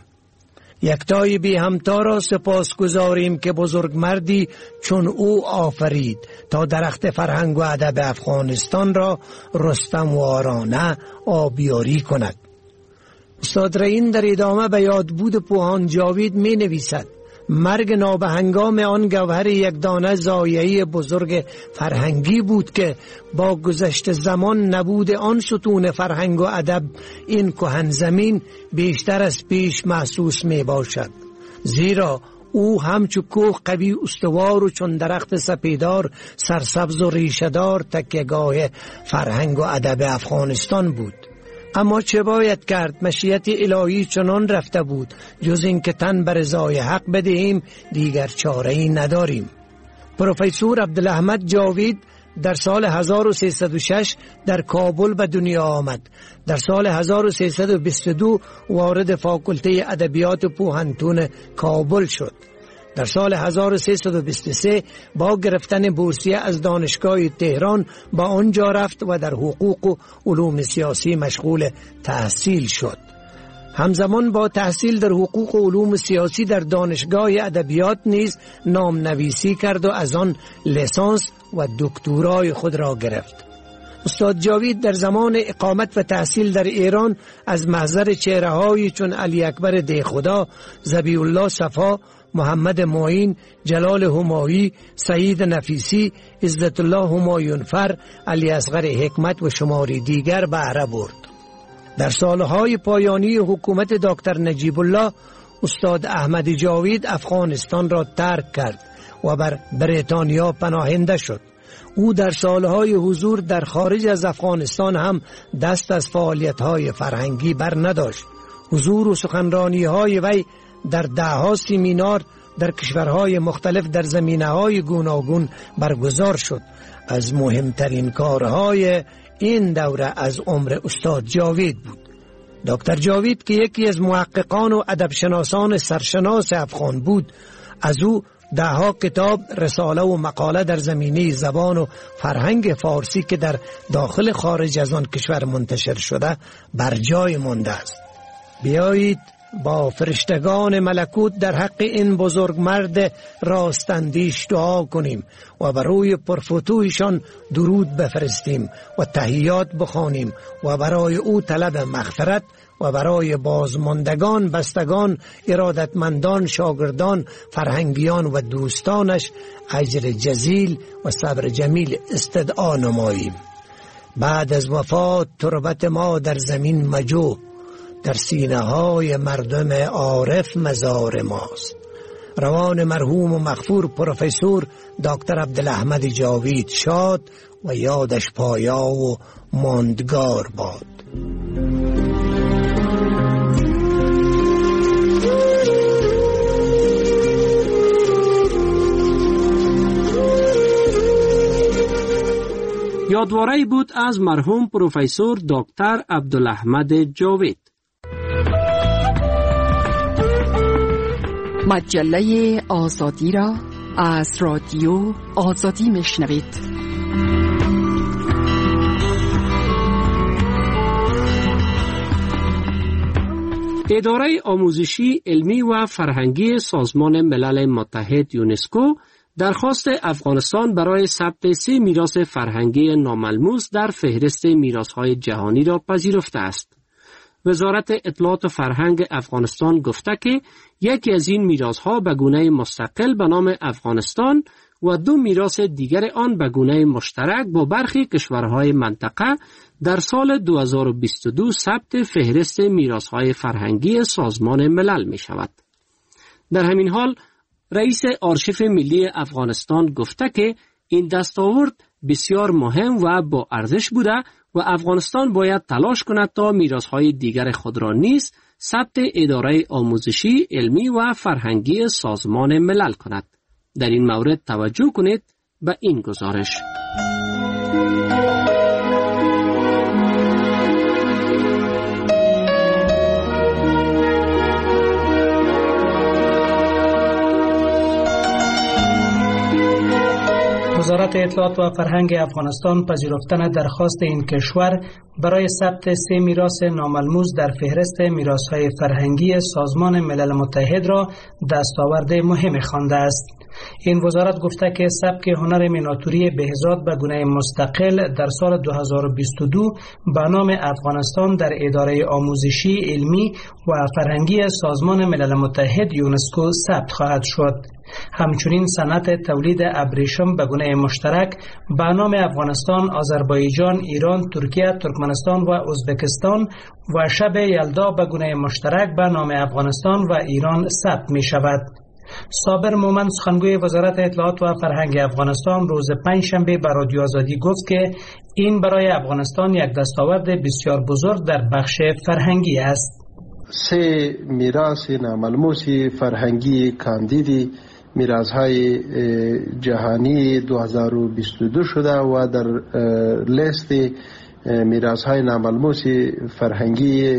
Speaker 2: یکتای بی همتا را سپاس گذاریم که بزرگ مردی چون او آفرید تا درخت فرهنگ و ادب افغانستان را رستموارانه آبیاری کند. استاد رئین در ادامه به یادبود پوهان جاوید می نویسد: مرگ نابهنگام آن گوهر یک دانه ضایعه بزرگ فرهنگی بود که با گذشت زمان نبود آن ستون فرهنگ و ادب این کهن زمین بیشتر از پیش محسوس می باشد، زیرا او همچو کوه قوی استوار و چون درخت سپیدار سرسبز و ریشه‌دار تکیه‌گاه فرهنگ و ادب افغانستان بود. اما چه باید کرد؟ مشیت الهی چنان رفته بود، جز این که تن بر رضای حق بدهیم دیگر چاره‌ای نداریم. پروفسور عبدالاحمد جاوید در سال 1306 در کابل به دنیا آمد. در سال 1322 وارد فاکولته ادبیات پوهنتون کابل شد. در سال 1323 با گرفتن بورسیه از دانشگاه تهران با آنجا رفت و در حقوق و علوم سیاسی مشغول تحصیل شد. همزمان با تحصیل در حقوق و علوم سیاسی در دانشگاه ادبیات نیز نام نویسی کرد و از آن لیسانس و دکترای خود را گرفت. استاد جاوید در زمان اقامت و تحصیل در ایران از محضر چهره‌هایی چون علی اکبر دیخدا، ذبیح الله صفا، محمد معین، جلال همایی، سعید نفیسی، عزت الله همایونفر، علی اصغر حکمت و شماری دیگر بهره برد. در سالهای پایانی حکومت دکتر نجیب الله استاد احمد جاوید افغانستان را ترک کرد و بر بریتانیا پناهنده شد. او در سالهای حضور در خارج از افغانستان هم دست از فعالیت‌های فرهنگی بر نداشت. حضور و سخنرانی‌های وی در ده‌ها سمینار در کشورهای مختلف در زمینه‌های گوناگون برگزار شد. از مهمترین کارهای این دوره از عمر استاد جاوید بود. دکتر جاوید که یکی از محققان و ادبشناسان سرشناس افغان بود، از او ده‌ها کتاب، رساله و مقاله در زمینه زبان و فرهنگ فارسی که در داخل خارج از آن کشور منتشر شده بر جای مانده است. بیایید با فرشتگان ملکوت در حق این بزرگ مرد راستندیش دعا کنیم و بر روی پرفتویشان درود بفرستیم و تحیات بخوانیم و برای او طلب مغفرت و برای بازماندگان، بستگان، ارادتمندان، شاگردان، فرهنگیان و دوستانش اجر جزیل و صبر جمیل استدعا نماییم. بعد از وفات تربت ما در زمین مجو، در سینه های مردم عارف مزار ماست. روان مرحوم و مغفور پروفسور دکتر عبدالاحمد جاوید شاد و یادش پایا و ماندگار باد.
Speaker 16: یادواره‌ای بود از مرحوم پروفسور دکتر عبدالاحمد جاوید.
Speaker 15: مجله آزادی را از رادیو آزادی میشنوید.
Speaker 16: اداره آموزشی، علمی و فرهنگی سازمان ملل متحد یونسکو درخواست افغانستان برای ثبت 3 میراث فرهنگی ناملموس در فهرست میراث‌های جهانی را پذیرفته است. وزارت اطلاعات و فرهنگ افغانستان گفته که یکی از این میراث‌ها به گونه مستقل به نام افغانستان و 2 میراث دیگر آن به گونه مشترک با برخی کشورهای منطقه در سال 2022 ثبت فهرست میراث‌های فرهنگی سازمان ملل می شود. در همین حال رئیس آرشیف ملی افغانستان گفته که این دستاورد بسیار مهم و با ارزش بوده و افغانستان باید تلاش کند تا میراث‌های دیگر خود را نیز ثبت اداره آموزشی، علمی و فرهنگی سازمان ملل کند. در این مورد توجه کنید به این گزارش.
Speaker 21: وزارت اطلاعات و فرهنگ افغانستان پذیرفتن درخواست این کشور برای ثبت 3 میراث ناملموس در فهرست میراث‌های فرهنگی سازمان ملل متحد را دستاورد مهم خوانده است. این وزارت گفته که سبک هنر میناتوری بهزاد به گونه مستقل در سال 2022 به نام افغانستان در اداره آموزشی، علمی و فرهنگی سازمان ملل متحد یونسکو ثبت خواهد شد. همچنین صنعت تولید ابریشم به گونه مشترک به نام افغانستان، آذربایجان، ایران، ترکیه، ترکمنستان و ازبکستان و شب یلدا به گونه مشترک به نام افغانستان و ایران ثبت می شود. صابر مومن سخنگوی وزارت اطلاعات و فرهنگ افغانستان روز پنجشنبه به رادیو آزادی گفت که این برای افغانستان یک دستاورد بسیار بزرگ در بخش فرهنگی است.
Speaker 18: 3 میراث ناملموس فرهنگی کاندیدی میراث‌های جهانی 2022 شده و در لیست میراث‌های ناملموس فرهنگی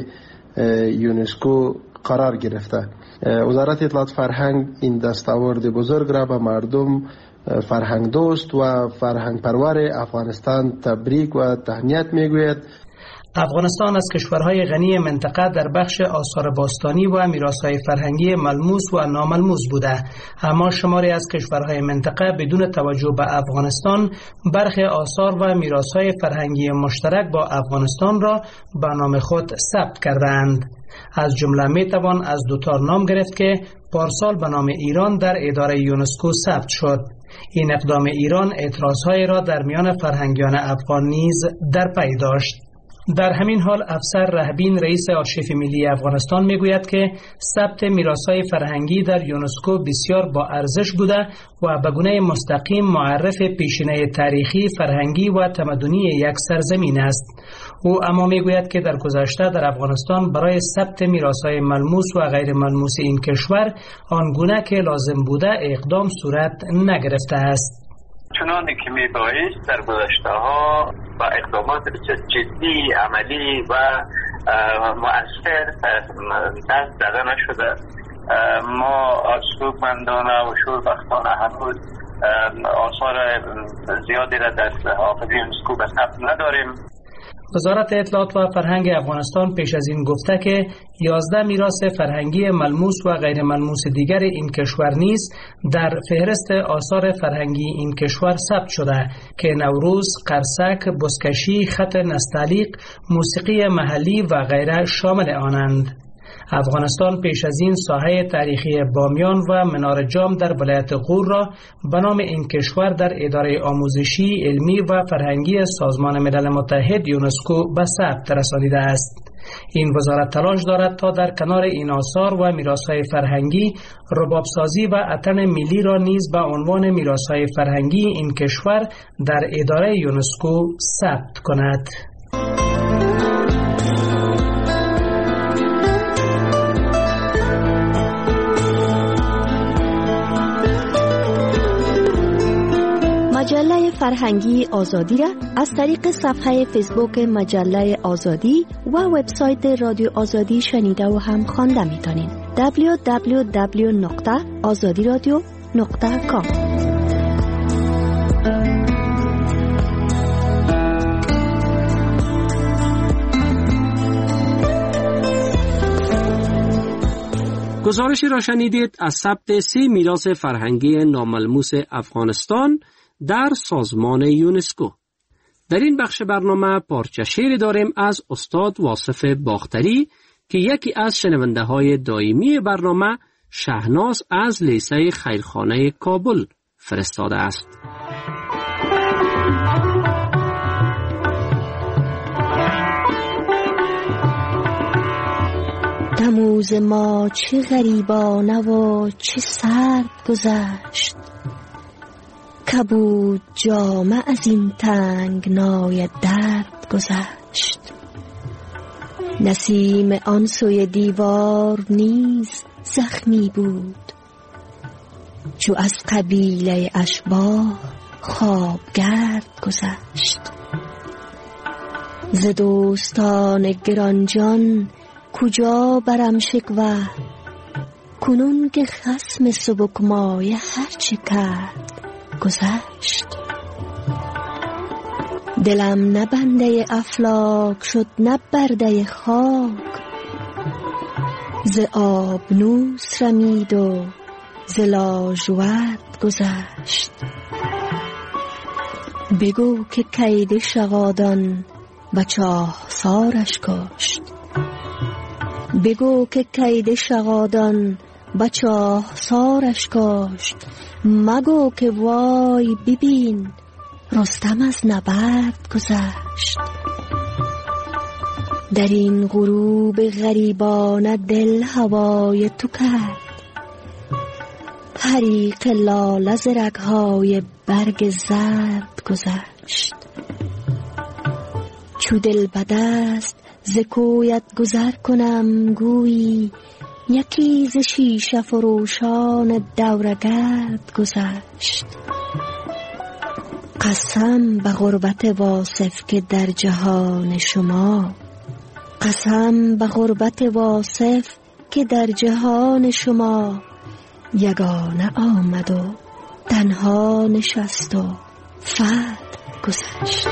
Speaker 18: یونسکو قرار گرفته. وزارت اطلاعات فرهنگ این دستاورد بزرگ را به مردم فرهنگ دوست و فرهنگ پرور افغانستان تبریک و تهنیت میگوید.
Speaker 21: افغانستان از کشورهای غنی منطقه در بخش آثار باستانی و میراث‌های فرهنگی ملموس و ناملموس بوده، اما شماری از کشورهای منطقه بدون توجه به افغانستان برخی آثار و میراث‌های فرهنگی مشترک با افغانستان را به نام خود ثبت کردند. از جمله میتوان از 2 تا نام گرفت که پارسال به نام ایران در اداره یونسکو ثبت شد. این اقدام ایران اعتراض‌های را در میان فرهنگیان افغان نیز در پی داشت. در همین حال افسر رهبین رئیس آرشیو ملی افغانستان میگوید که ثبت میراث‌های فرهنگی در یونسکو بسیار با ارزش بوده و به گونه مستقیم معرف پیشینه تاریخی، فرهنگی و تمدنی یک سرزمین است. او اما میگوید که در گذشته در افغانستان برای ثبت میراث‌های ملموس و غیر ملموس این کشور آنگونه که لازم بوده اقدام صورت نگرفته است.
Speaker 3: چنانه که میبایست در گذشته ها با اقدامات جدی، عملی و مؤثر دست زده نشده. ما سودمندانه و شوربختانه هنوز آثار زیادی را در حافظه یونسکو به ثبت نداریم.
Speaker 21: وزارت اطلاعات و فرهنگ افغانستان پیش از این گفته که 11 میراث فرهنگی ملموس و غیر ملموس دیگر این کشور نیز در فهرست آثار فرهنگی این کشور ثبت شده که نوروز، قرصک، بزکشی، خط نستعلیق، موسیقی محلی و غیره شامل آنند. افغانستان پیش از این ساحه تاریخی بامیان و منار جام در ولایت غور را به نام این کشور در اداره آموزشی، علمی و فرهنگی سازمان ملل متحد یونسکو به ثبت رسانیده است. این وزارت تلاش دارد تا در کنار این آثار و میراث‌های فرهنگی، ربابسازی و اتن ملی را نیز به عنوان میراث‌های فرهنگی این کشور در اداره یونسکو ثبت کند.
Speaker 19: مجله فرهنگی آزادی را از طریق صفحه فیسبوک مجله آزادی و وبسایت رادیو آزادی شنیده و هم خوانده می‌تونید. www.azadiradio.com.
Speaker 16: گزارشی را شنیدید از ثبت 3 میراث فرهنگی ناملموس افغانستان در سازمان یونسکو. در این بخش برنامه پارچه شعری داریم از استاد واصف باختری که یکی از شنونده های دائمی برنامه شهناز از لیسه خیرخانه کابل فرستاده است.
Speaker 19: تموز ما چه غریبانه و چه سرد گذشت، کبود جامه از این تنگنای درد گذشت. نسیم آن سوی دیوار نیز زخمی بود، چو از قبیله اشباح خوابگرد گذشت. ز دوستان گرانجان کجا برم شکوه، کنون که خصم سبکمایه هرچه کرد گذشت. دلم نه بنده افلاک شد نه برده خاک، ز آبنوس رمید و ز لاژورد گذشت. بگو که کید شغادان به چاهسارش کاشت، بگو که کید شغادان به چاهسارش کاشت. مگو که وای ببین رستم از نبرد گذشت. در این غروب غریبانه دل هوای تو کرد، حریق لاله ز رگ‌های برگ زرد گذشت. چو دل به دست ز کویت گذر کنم گویی، یکی ز شیشه فروشان دورگرد گذشت. قسم به غربت واصف که در جهان شما، قسم به غربت واصف که در جهان شما، یگانه آمد و تنها نشست و فرد گذشت.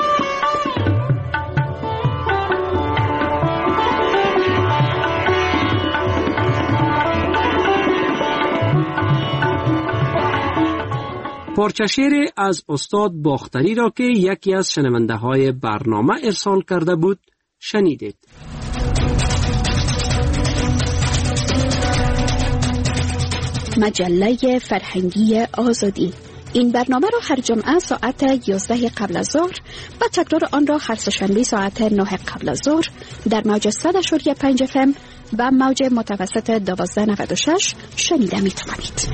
Speaker 16: پارچه شعر از استاد باختری را که یکی از شنونده های برنامه ارسال کرده بود شنیدید.
Speaker 4: مجله فرهنگی آزادی. این برنامه را هر جمعه ساعت 11 قبل از ظهر و تکرار آن را هر سه‌شنبه ساعت 9 قبل از ظهر در موج 100.5 FM و موج متوسط 1296 شنیده می توانید.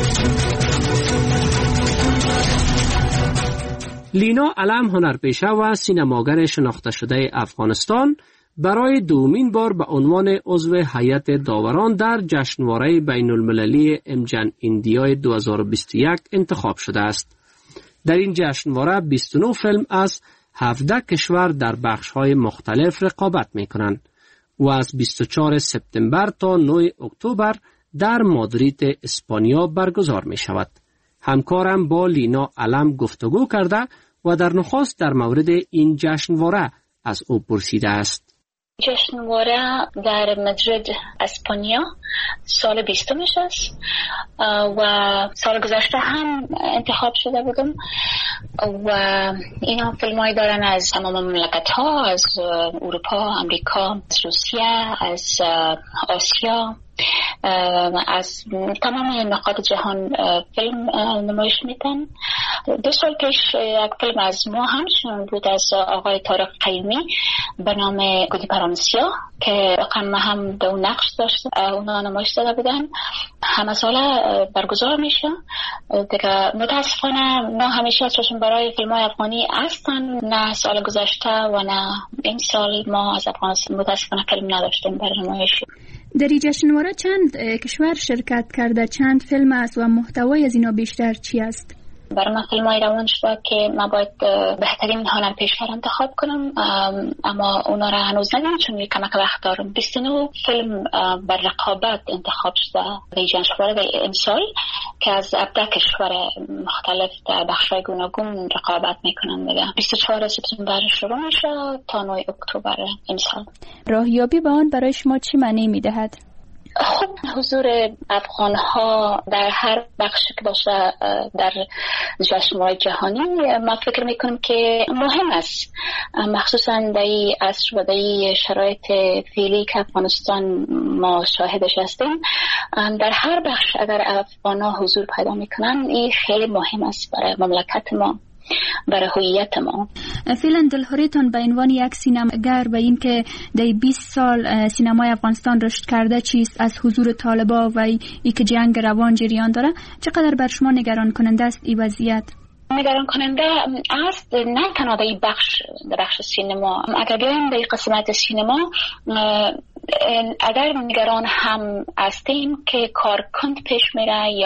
Speaker 16: لینا علم هنرپیشه و سینماگر شناخته شده افغانستان برای دومین بار به عنوان عضو هیئت داوران در جشنواره بین المللی امجن ایندیای 2021 انتخاب شده است. در این جشنواره 29 فیلم از 17 کشور در بخش‌های مختلف رقابت می‌کنند و از 24 سپتامبر تا 9 اکتبر در مادرید اسپانیا برگزار می‌شود. همکارم با لینا علم گفتگو کرده و در نخست در مورد این جشنواره از او پرسیده است.
Speaker 20: جشنواره در مادرید اسپانیا سال 20مش است و سال گذشته هم انتخاب شده بودم و اینا فیلمایی دارن از تمام مملکت ها، از اروپا، امریکا، از روسیه، از آسیا، از تمام نقاط جهان فیلم نمایش میدن. 2 سال پیش یک فیلم از ما همشون بود از آقای طارق قیومی به نام گودی پرانسیا که قمه هم به اون نقش داشت، اونا نمایش داده بودن. همه ساله برگزار میشه دیگه. متاسفانه ما همیشه چشم برای فیلم های افغانی هستن، نه سال گذشته و نه این سال ما از افغانستان متاسفانه فیلم نداشتیم برای نمایش.
Speaker 4: در این جشنواره چند کشور شرکت کرده، چند فیلم است و محتوای از اینا بیشتر چی است؟
Speaker 20: برای من فیلم‌های روان شده که من باید بهترین هنرپیشه‌ها انتخاب کنم، اما اونا را هنوز ندیدم چون کمک وقت دارم. 29 فیلم بر رقابت انتخاب شده در جشنواره امسال که از 17 کشور مختلف در بخش‌های گوناگون رقابت میکنن دیگه. 24 سپتامبر شروع میشه تا 9 اکتبر امسال.
Speaker 4: راهیابی به آن برای شما چی معنی میدهد؟
Speaker 20: خب حضور افغان‌ها در هر بخشی که باشه در جشنواره جهانی ما فکر میکنم که مهم است، مخصوصا در این عصر و در این شرایط فعلی که افغانستان ما شاهدش هستیم. در هر بخش اگر افغان‌ها حضور پیدا میکنن این خیلی مهم است برای مملکت ما، برای هویت ما.
Speaker 4: فعلا دلخوریتون به عنوان یک سینماگر به این که در 20 سال سینمای افغانستان رشد کرده چیست؟ از حضور طالبان و ای که جنگ روان جریان داره چقدر بر شما نگران کننده است این وضعیت؟
Speaker 20: نگران کننده است نه تنها در این بخش سینما. اگر بیایم در قسمت سینما، اگر نگران هم هستیم که کارکند پیش میره یا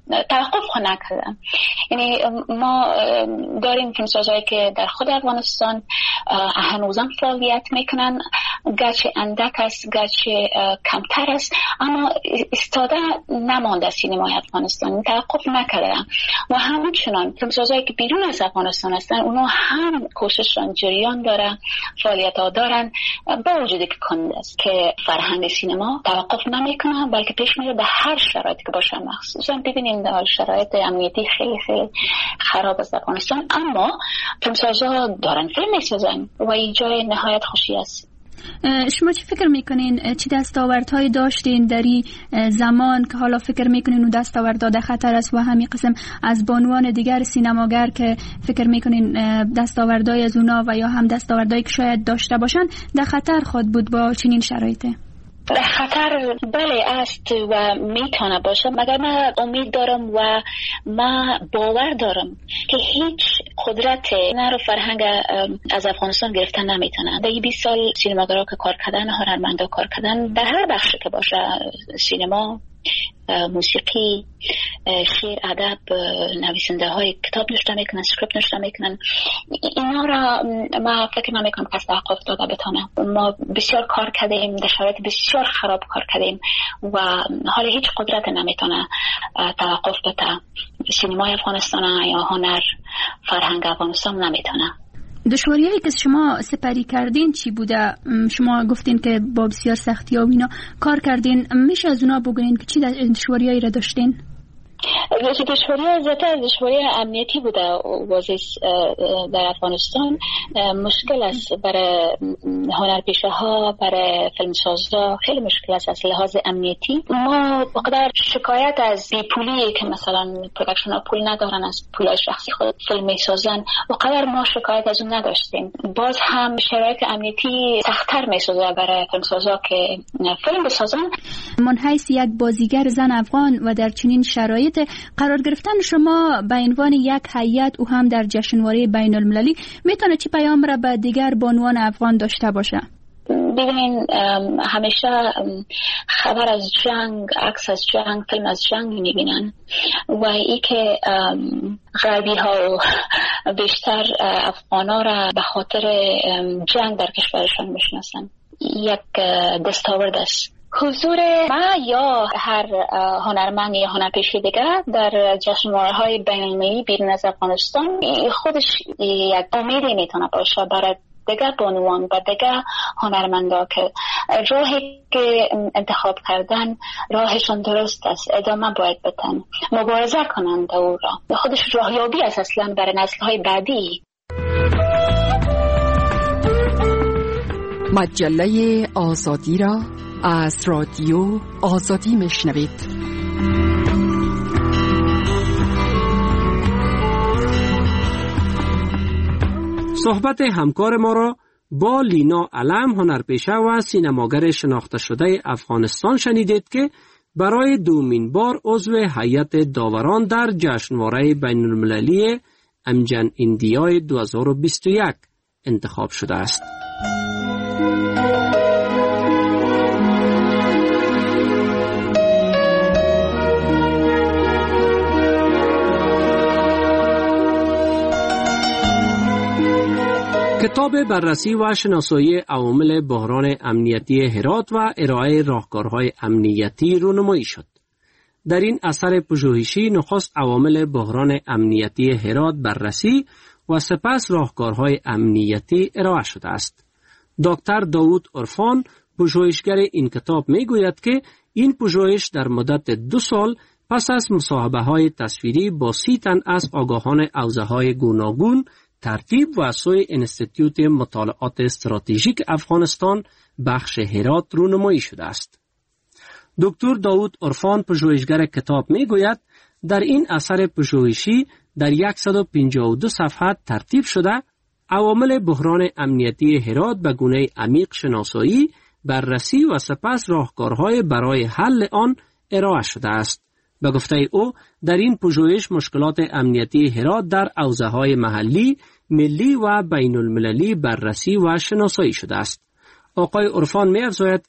Speaker 20: توقف نکردن. یعنی ما داریم فیلمسازهایی که در خود افغانستان هنوزم فعالیت میکنن، گرچه اندک است، گرچه کمتر است، اما استاده نمانده سینمای افغانستان، توقف نکردن. و همچنان فیلمسازهایی که بیرون از افغانستان هستن، اونا هم کوشششان جریان داره، فعالیت ها دارن، با وجودی که کنده است که فرهنگ سینما توقف نمیکنه، بلکه پیش میره به هر شرایطی که باشه. مخصوصا ببینیم در شرایط امنیتی خیلی خیلی خراب است افغانستان، اما فیلمسازها دارن فیلم میسازن و این جای نهایت خوشی است.
Speaker 4: شما چی فکر میکنین؟ چی دستاوردهایی داشتین در این زمان که حالا فکر میکنین اون دستاوردها در خطر است و همین قسم از بانوان دیگر سینماگر که فکر میکنین دستاوردهای از اونا و یا هم دستاوردهایی که شاید داشته باشن در خطر خود بود با چنین شرایطه؟
Speaker 20: خطر بله است و میتونه باشه، مگر من امید دارم و من باور دارم که هیچ قدرت نر و فرهنگ از افغانستان گرفتن نمیتونه. در 20 سال سینماگرها که کار کردن، هنرمندا کار کردن در هر بخشی که باشه، سینما، موسیقی، شعر، ادب، نویسنده های کتاب نوشته میکنن، اسکریپت نوشته میکنن، اینا را ما فکر نمیکنم که از توقف داده بتونه. ما بسیار کار کردیم، در شرایط بسیار خراب کار کردیم و حالا هیچ قدرت نمیتونه توقف بده. سینمای افغانستان یا هنر فرهنگ افغانستان نمیتونه.
Speaker 4: دشواریایی که شما سپری کردین چی بوده؟ شما گفتین که با بسیار سختی ها و اینا کار کردین، میشه از اونا بگوین که چی دشواریایی را داشتین؟
Speaker 20: دشواری زیادتر دشواری امنیتی بوده. وضع در افغانستان مشکل است برای هنرپیشه ها، برای فیلمسازها خیلی مشکل است از لحاظ امنیتی. ما بقدر شکایت از بیپولی که مثلا پروداکشن ها پول ندارن، از پولای شخصی خود فیلم میسازن، بقدر ما شکایت از اون نداشتیم. باز هم شرایط امنیتی سخت‌تر میسازه برای فیلمسازها که فیلم بسازن.
Speaker 4: من حیث یک بازیگر زن افغان و در چنین شرایط قرار گرفتن شما به عنوان یک هیئت او هم در جشنواره بین المللی میتونه چی پیام را به دیگر بانوان افغان داشته باشه؟
Speaker 20: ببینین همیشه خبر از جنگ، عکس از جنگ، فیلم از جنگ میبینن و ای که غربی ها بیشتر افغان ها را به خاطر جنگ در کشورشان میشناسن. یک دستاورد است. حضور ما یا هر هنرمند یا هنرپیشه دیگر در جشنواره‌های بین‌المللی بیرون از افغانستان خودش یک امیدی میتونه باشه برای دیگر بانوان و دیگر هنرمندا که راهی که انتخاب کردن راهشون درست است، ادامه باید بدن، مبارزه کنند او را. خودش راهیابی است اصلا برای نسل‌های بعدی.
Speaker 15: مجله آزادی را از رادیو آزادی میشنوید.
Speaker 16: صحبت همکار ما را با لینا علم، هنرپیشه و سینماگر شناخته شده افغانستان شنیدید که برای دومین بار عضو هیئت داوران در جشنواره بین المللی امجن ایندیای 2021 انتخاب شده است. کتاب بررسی و شناسایی عوامل بحران امنیتی هرات و ارائه راهکارهای امنیتی رونمایی شد. در این اثر پژوهشی نخست عوامل بحران امنیتی هرات بررسی و سپس راهکارهای امنیتی ارائه شده است. دکتر داوود عرفان، پژوهشگر این کتاب، میگوید که این پژوهش در مدت 2 سال پس از مصاحبه‌های تصویری با 30 تن از آگاهان حوزه‌های گوناگون ترتیب و سوی انستیتیوت مطالعات استراتژیک افغانستان بخش هرات رونمایی شده است. دکتر داوود عرفان، پژوهشگر کتاب، میگوید در این اثر پژوهشی در 152 صفحه ترتیب شده عوامل بحران امنیتی هرات به گونه عمیق شناسایی، بررسی و سپس راهکارهای برای حل آن ارائه شده است. به گفته او در این پژوهش مشکلات امنیتی هرات در حوزه‌های محلی، ملی و بین المللی بررسی و شناسایی شده است. آقای عرفان می‌افزاید که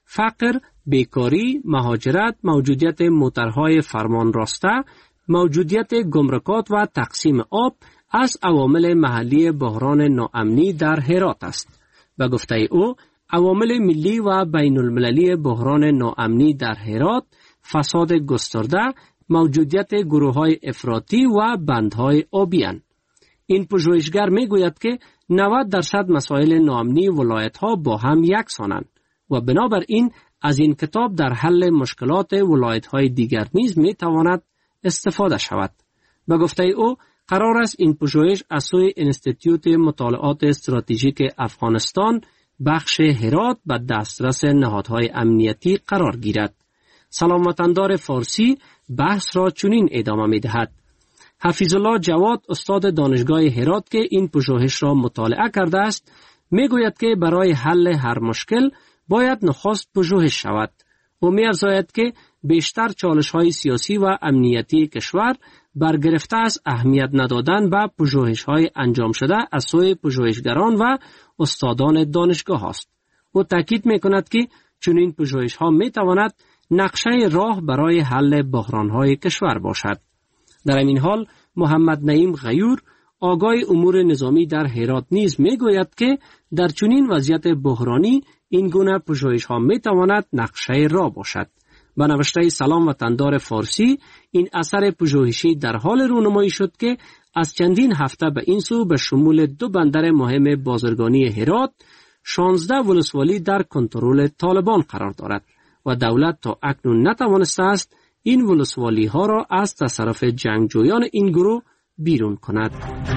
Speaker 16: فقر، بیکاری، مهاجرت، موجودیت موترهای فرمان راسته، موجودیت گمرکات و تقسیم آب از عوامل محلی بحران ناامنی در هرات است. به گفته او، عوامل ملی و بین المللی بحران ناامنی در هرات، فساد گسترده، موجودیت گروه‌های افراطی و بندهای آبی‌اند. این پژوهشگر میگوید که 90% مسائل ناامنی ولایت‌ها با هم یکسانند و بنابراین از این کتاب در حل مشکلات ولایت‌های دیگر نیز میتواند استفاده شود. به گفته او، قرار است این پژوهش از سوی انستیتیوت مطالعات استراتژیک افغانستان بخش هرات به دسترس نهادهای امنیتی قرار گیرد. سلام وطندار فارسی بحث را چنین ادامه می‌دهد. حفیظ الله جواد، استاد دانشگاه هرات که این پژوهش را مطالعه کرده است، میگوید که برای حل هر مشکل باید نخست پژوهش شود. او می‌افزاید که بیشتر چالش‌های سیاسی و امنیتی کشور برگرفته از اهمیت ندادن به پژوهش‌های انجام شده از سوی پژوهشگران و استادان دانشگاه است. او تاکید می‌کند که چنین پژوهش‌ها می‌تواند نقشه راه برای حل بحران‌های کشور باشد. در این حال محمد نعیم غیور، آگاه امور نظامی در هرات نیز میگوید که در چنین وضعیت بحرانی این گونه پژوهش‌ها میتواند نقشه راه باشد. با نوشته سلام وطندار فارسی، این اثر پژوهشی در حال رونمایی شد که از چندین هفته به این سو به شمول 2 بندر مهم بازرگانی هرات، 16 ولسوالی در کنترل طالبان قرار دارد و دولت تا اکنون نتوانسته است این ولسوالی ها را از تصرف جنگجویان این گروه بیرون کند.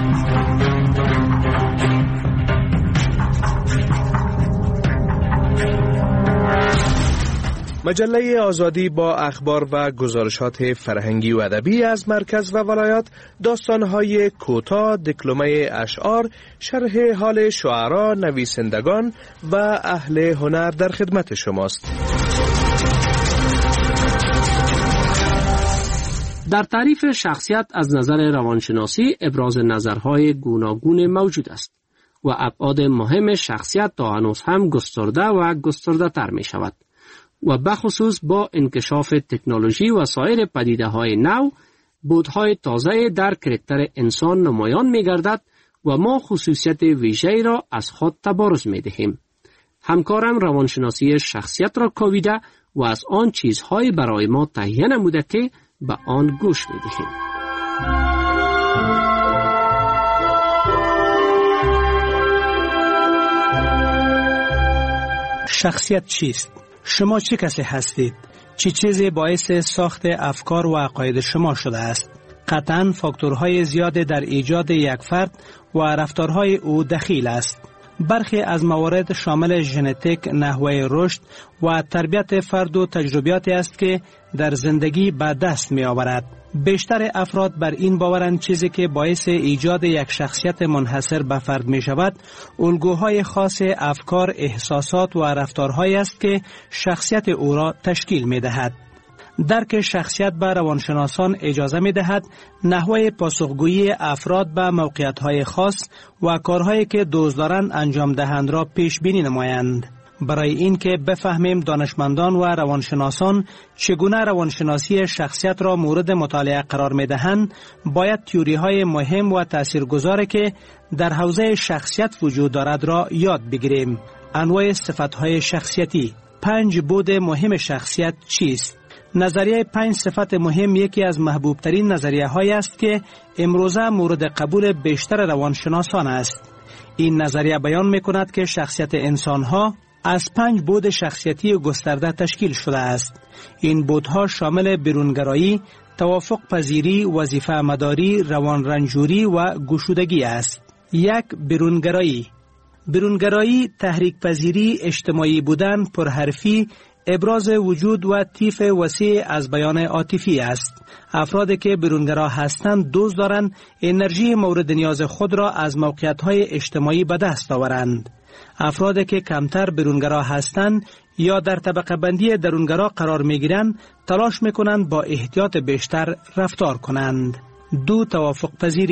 Speaker 21: مجله آزادی با اخبار و گزارشات فرهنگی و ادبی از مرکز و ولایات، داستان‌های کوتاه، دکلمه اشعار، شرح حال شعرا، نویسندگان و اهل هنر در خدمت شماست.
Speaker 16: در تعریف شخصیت از نظر روانشناسی ابراز نظرهای گوناگون موجود است و ابعاد مهم شخصیت تا هنوز هم گسترده و گسترده تر می شود و بخصوص با انکشاف تکنولوژی و سایر پدیده‌های نو، بودهای تازه در کاراکتر انسان نمایان می گردد و ما خصوصیت ویژه‌ای را از خود تبارز می دهیم. همکارم روانشناسی شخصیت را کاویده و از آن چیزهایی برای ما تهیه نموده که به آن گوش می دهیم.
Speaker 21: شخصیت چیست؟ شما چه کسی هستید؟ چه چیزی باعث ساخت افکار و عقاید شما شده است؟ قطعاً فاکتورهای زیاد در ایجاد یک فرد و رفتارهای او دخیل است. برخی از موارد شامل ژنتیک، نحوه رشد و تربیت فرد و تجربیاتی است که در زندگی به دست می آورد. بیشتر افراد بر این باورند چیزی که باعث ایجاد یک شخصیت منحصر به فرد می شود، الگوهای خاص افکار، احساسات و رفتارهایی است که شخصیت او را تشکیل می دهد. درک شخصیت به روانشناسان اجازه می دهد نحوه پاسخگویی افراد به موقعیت‌های خاص و کارهایی که دوست دارند انجام دهند را پیش بینی نمایند. برای این که بفهمیم دانشمندان و روانشناسان چگونه روانشناسی شخصیت را مورد مطالعه قرار می دهند، باید تئوری‌های مهم و تاثیرگذاری که در حوزه شخصیت وجود دارد را یاد بگیریم. انواع صفت‌های شخصیتی. 5 بود مهم شخصیت چیست؟ نظریه 5 صفت مهم یکی از محبوب ترین نظریه های است که امروزه مورد قبول بیشتر روانشناسان است. این نظریه بیان می کند که شخصیت انسان ها از 5 بود شخصیتی گسترده تشکیل شده است. این بودها شامل بیرونگرایی، توافق پذیری، وظیفه مداری، روان رنجوری و گشودگی است. 1. بیرونگرایی. بیرونگرایی تحریک پذیری، اجتماعی بودن، پرحرفی، ابراز وجود و طیف وسیع از بیان عاطفی است. افرادی که بیرونگرا هستند دوست دارند انرژی مورد نیاز خود را از موقعیت‌های اجتماعی به دست آورند. افرادی که کمتر بیرونگرا هستند یا در طبقه بندی درونگرا قرار می‌گیرند تلاش می‌کنند با احتیاط بیشتر رفتار کنند. 2. توافق پذیری.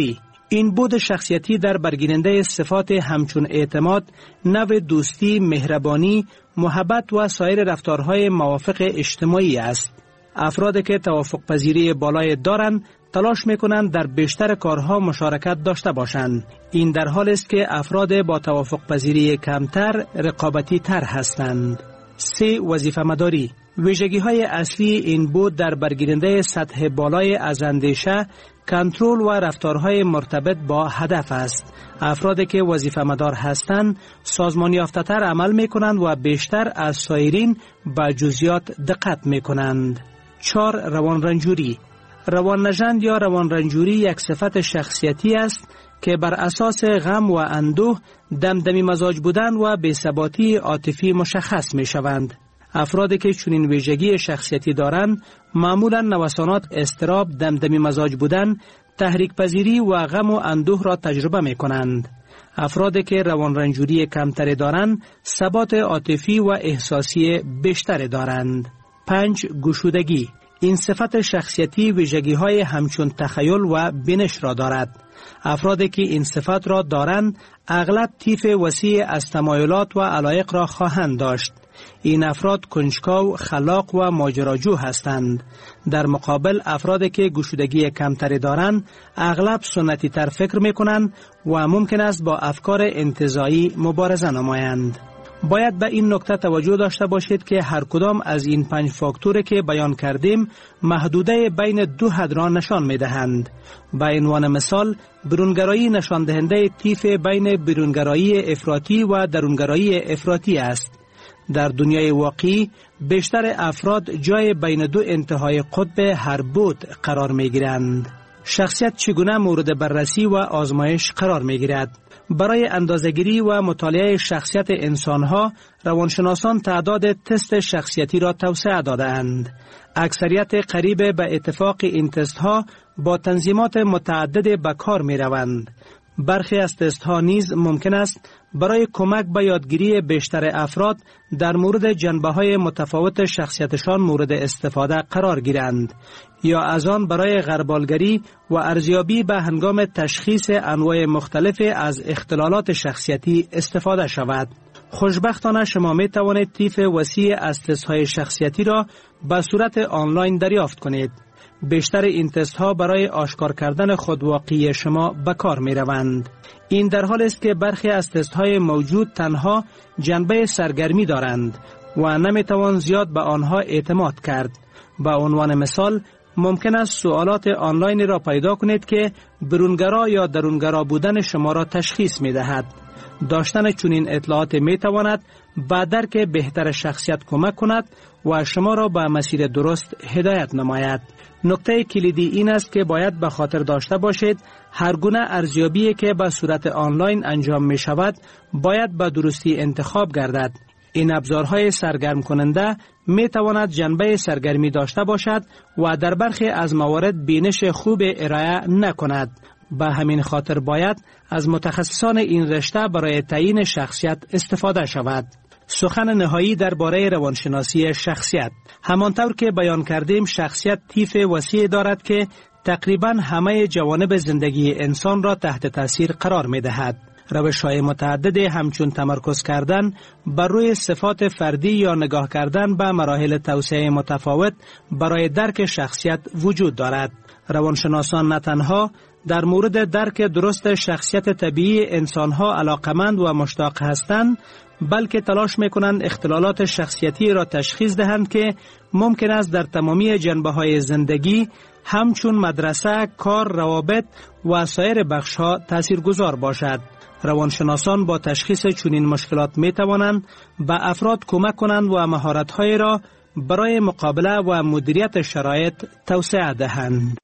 Speaker 21: این بود شخصیتی در برگیرنده صفات همچون اعتماد، نوع دوستی، مهربانی، محبت و سایر رفتارهای موافق اجتماعی است. افرادی که توافق پذیری بالای دارند تلاش میکنند در بیشتر کارها مشارکت داشته باشند. این در حالی است که افراد با توافق پذیری کمتر رقابتی تر هستند. 3. وظیفه مداری. ویژگی های اصلی این بود در برگیرنده سطح بالای از اندیشه، کنترل و رفتارهای مرتبط با هدف است. افرادی که وظیفه مدار هستند سازمان یافته تر عمل می کنند و بیشتر از سایرین به جزئیات دقت می کنند. 4. روان رنجوری. روان نژند یا روان رنجوری یک صفت شخصیتی است که بر اساس غم و اندوه، دمدمی مزاج بودن و بی‌ثباتی عاطفی مشخص می شوند. افرادی که چنین ویژگی شخصیتی دارند معمولا نوسانات اضطراب، دمدمی مزاج بودن، تحریک پذیری و غم و اندوه را تجربه می کنند. افرادی که روان رنجوری کمتری دارند ثبات عاطفی و احساسی بیشتری دارند. 5. گشودگی. این صفت شخصیتی ویژگی‌های همچون تخیل و بینش را دارد. افرادی که این صفت را دارند اغلب طیف وسیع از تمایلات و علایق را خواهند داشت. این افراد کنجکاو، خلاق و ماجراجو هستند. در مقابل افرادی که گشودگی کمتری دارند اغلب سنتی تر فکر می کنند و ممکن است با افکار انتزاعی مبارزه نمایند. باید به این نکته توجه داشته باشید که هر کدام از این 5 فاکتوری که بیان کردیم محدوده بین 2 حد را نشان می دهند. به عنوان مثال، برونگرایی نشان دهنده طیف بین برونگرایی افراطی و درونگرایی افراطی است. در دنیای واقعی بیشتر افراد جای بین 2 انتهای قطب هر بود قرار می گیرند. شخصیت چگونه مورد بررسی و آزمایش قرار می گیرد؟ برای اندازه‌گیری و مطالعه شخصیت انسانها روانشناسان تعداد تست شخصیتی را توسعه داده‌اند. اکثریت قریب به اتفاق این تست‌ها با تنظیمات متعدد به کار می‌روند. برخی از تست‌ها نیز ممکن است برای کمک به یادگیری بیشتر افراد در مورد جنبه‌های متفاوت شخصیتشان مورد استفاده قرار گیرند یا از آن برای غربالگری و ارزیابی به هنگام تشخیص انواع مختلف از اختلالات شخصیتی استفاده شود. خوشبختانه شما می توانید طیف وسیع از تست‌های شخصیتی را به صورت آنلاین دریافت کنید. بیشتر این تست‌ها برای آشکار کردن خودواقعی شما به کار می روند. این در حالی است که برخی از تست‌های موجود تنها جنبه سرگرمی دارند و نمی توان زیاد به آنها اعتماد کرد. به عنوان مثال، ممکن است سوالات آنلاین را پیدا کنید که برونگرا یا درونگرا بودن شما را تشخیص می دهد. داشتن چنین اطلاعات می تواند به درک بهتر شخصیت کمک کند و شما را به مسیر درست هدایت نماید. نکته کلیدی این است که باید به خاطر داشته باشید هر گونه ارزیابی که به صورت آنلاین انجام می شود باید به درستی انتخاب گردد. این ابزارهای سرگرم کننده می تواند جنبه سرگرمی داشته باشد و در برخی از موارد بینش خوب ارائه نکند. به همین خاطر باید از متخصصان این رشته برای تعیین شخصیت استفاده شود. سخن نهایی درباره روانشناسی شخصیت. همانطور که بیان کردیم شخصیت طیف وسیع دارد که تقریباً همه جوانب زندگی انسان را تحت تاثیر قرار می دهد. روش‌های متعدد همچون تمرکز کردن بر روی صفات فردی یا نگاه کردن به مراحل توسعه متفاوت برای درک شخصیت وجود دارد. روانشناسان نه تنها در مورد درک درست شخصیت طبیعی انسانها علاقمند و مشتاق هستند، بلکه تلاش میکنند اختلالات شخصیتی را تشخیص دهند که ممکن است در تمامی جنبه‌های زندگی همچون مدرسه، کار، روابط و سایر بخش‌ها تاثیرگذار باشد. روانشناسان با تشخیص چنین مشکلات می توانند به افراد کمک کنند و مهارت‌های را برای مقابله و مدیریت شرایط توسعه دهند.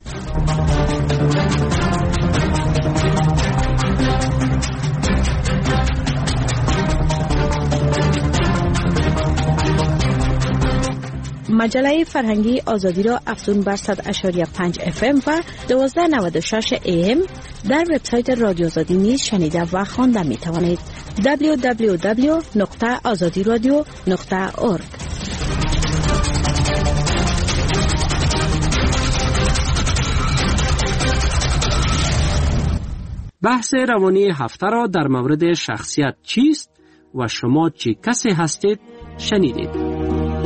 Speaker 4: مجله فرهنگی آزادی را افزون بر 100.5 FM و 1296 AM در وبسایت رادیو آزادی نیز شنیده و خوانده می توانید. www.azadiradio.org.
Speaker 16: بحث روانی هفته را در مورد شخصیت چیست و شما چه کسی هستید شنیدید.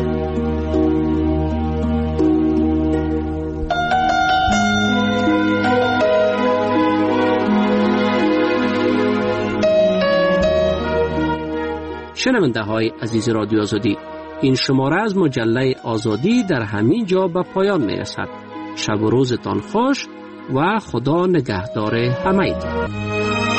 Speaker 16: شنونده های عزیز رادیو آزادی، این شماره از مجله آزادی در همین جا به پایان می رسد. شب و روزتان خوش و خدا نگهدار همه ایتان.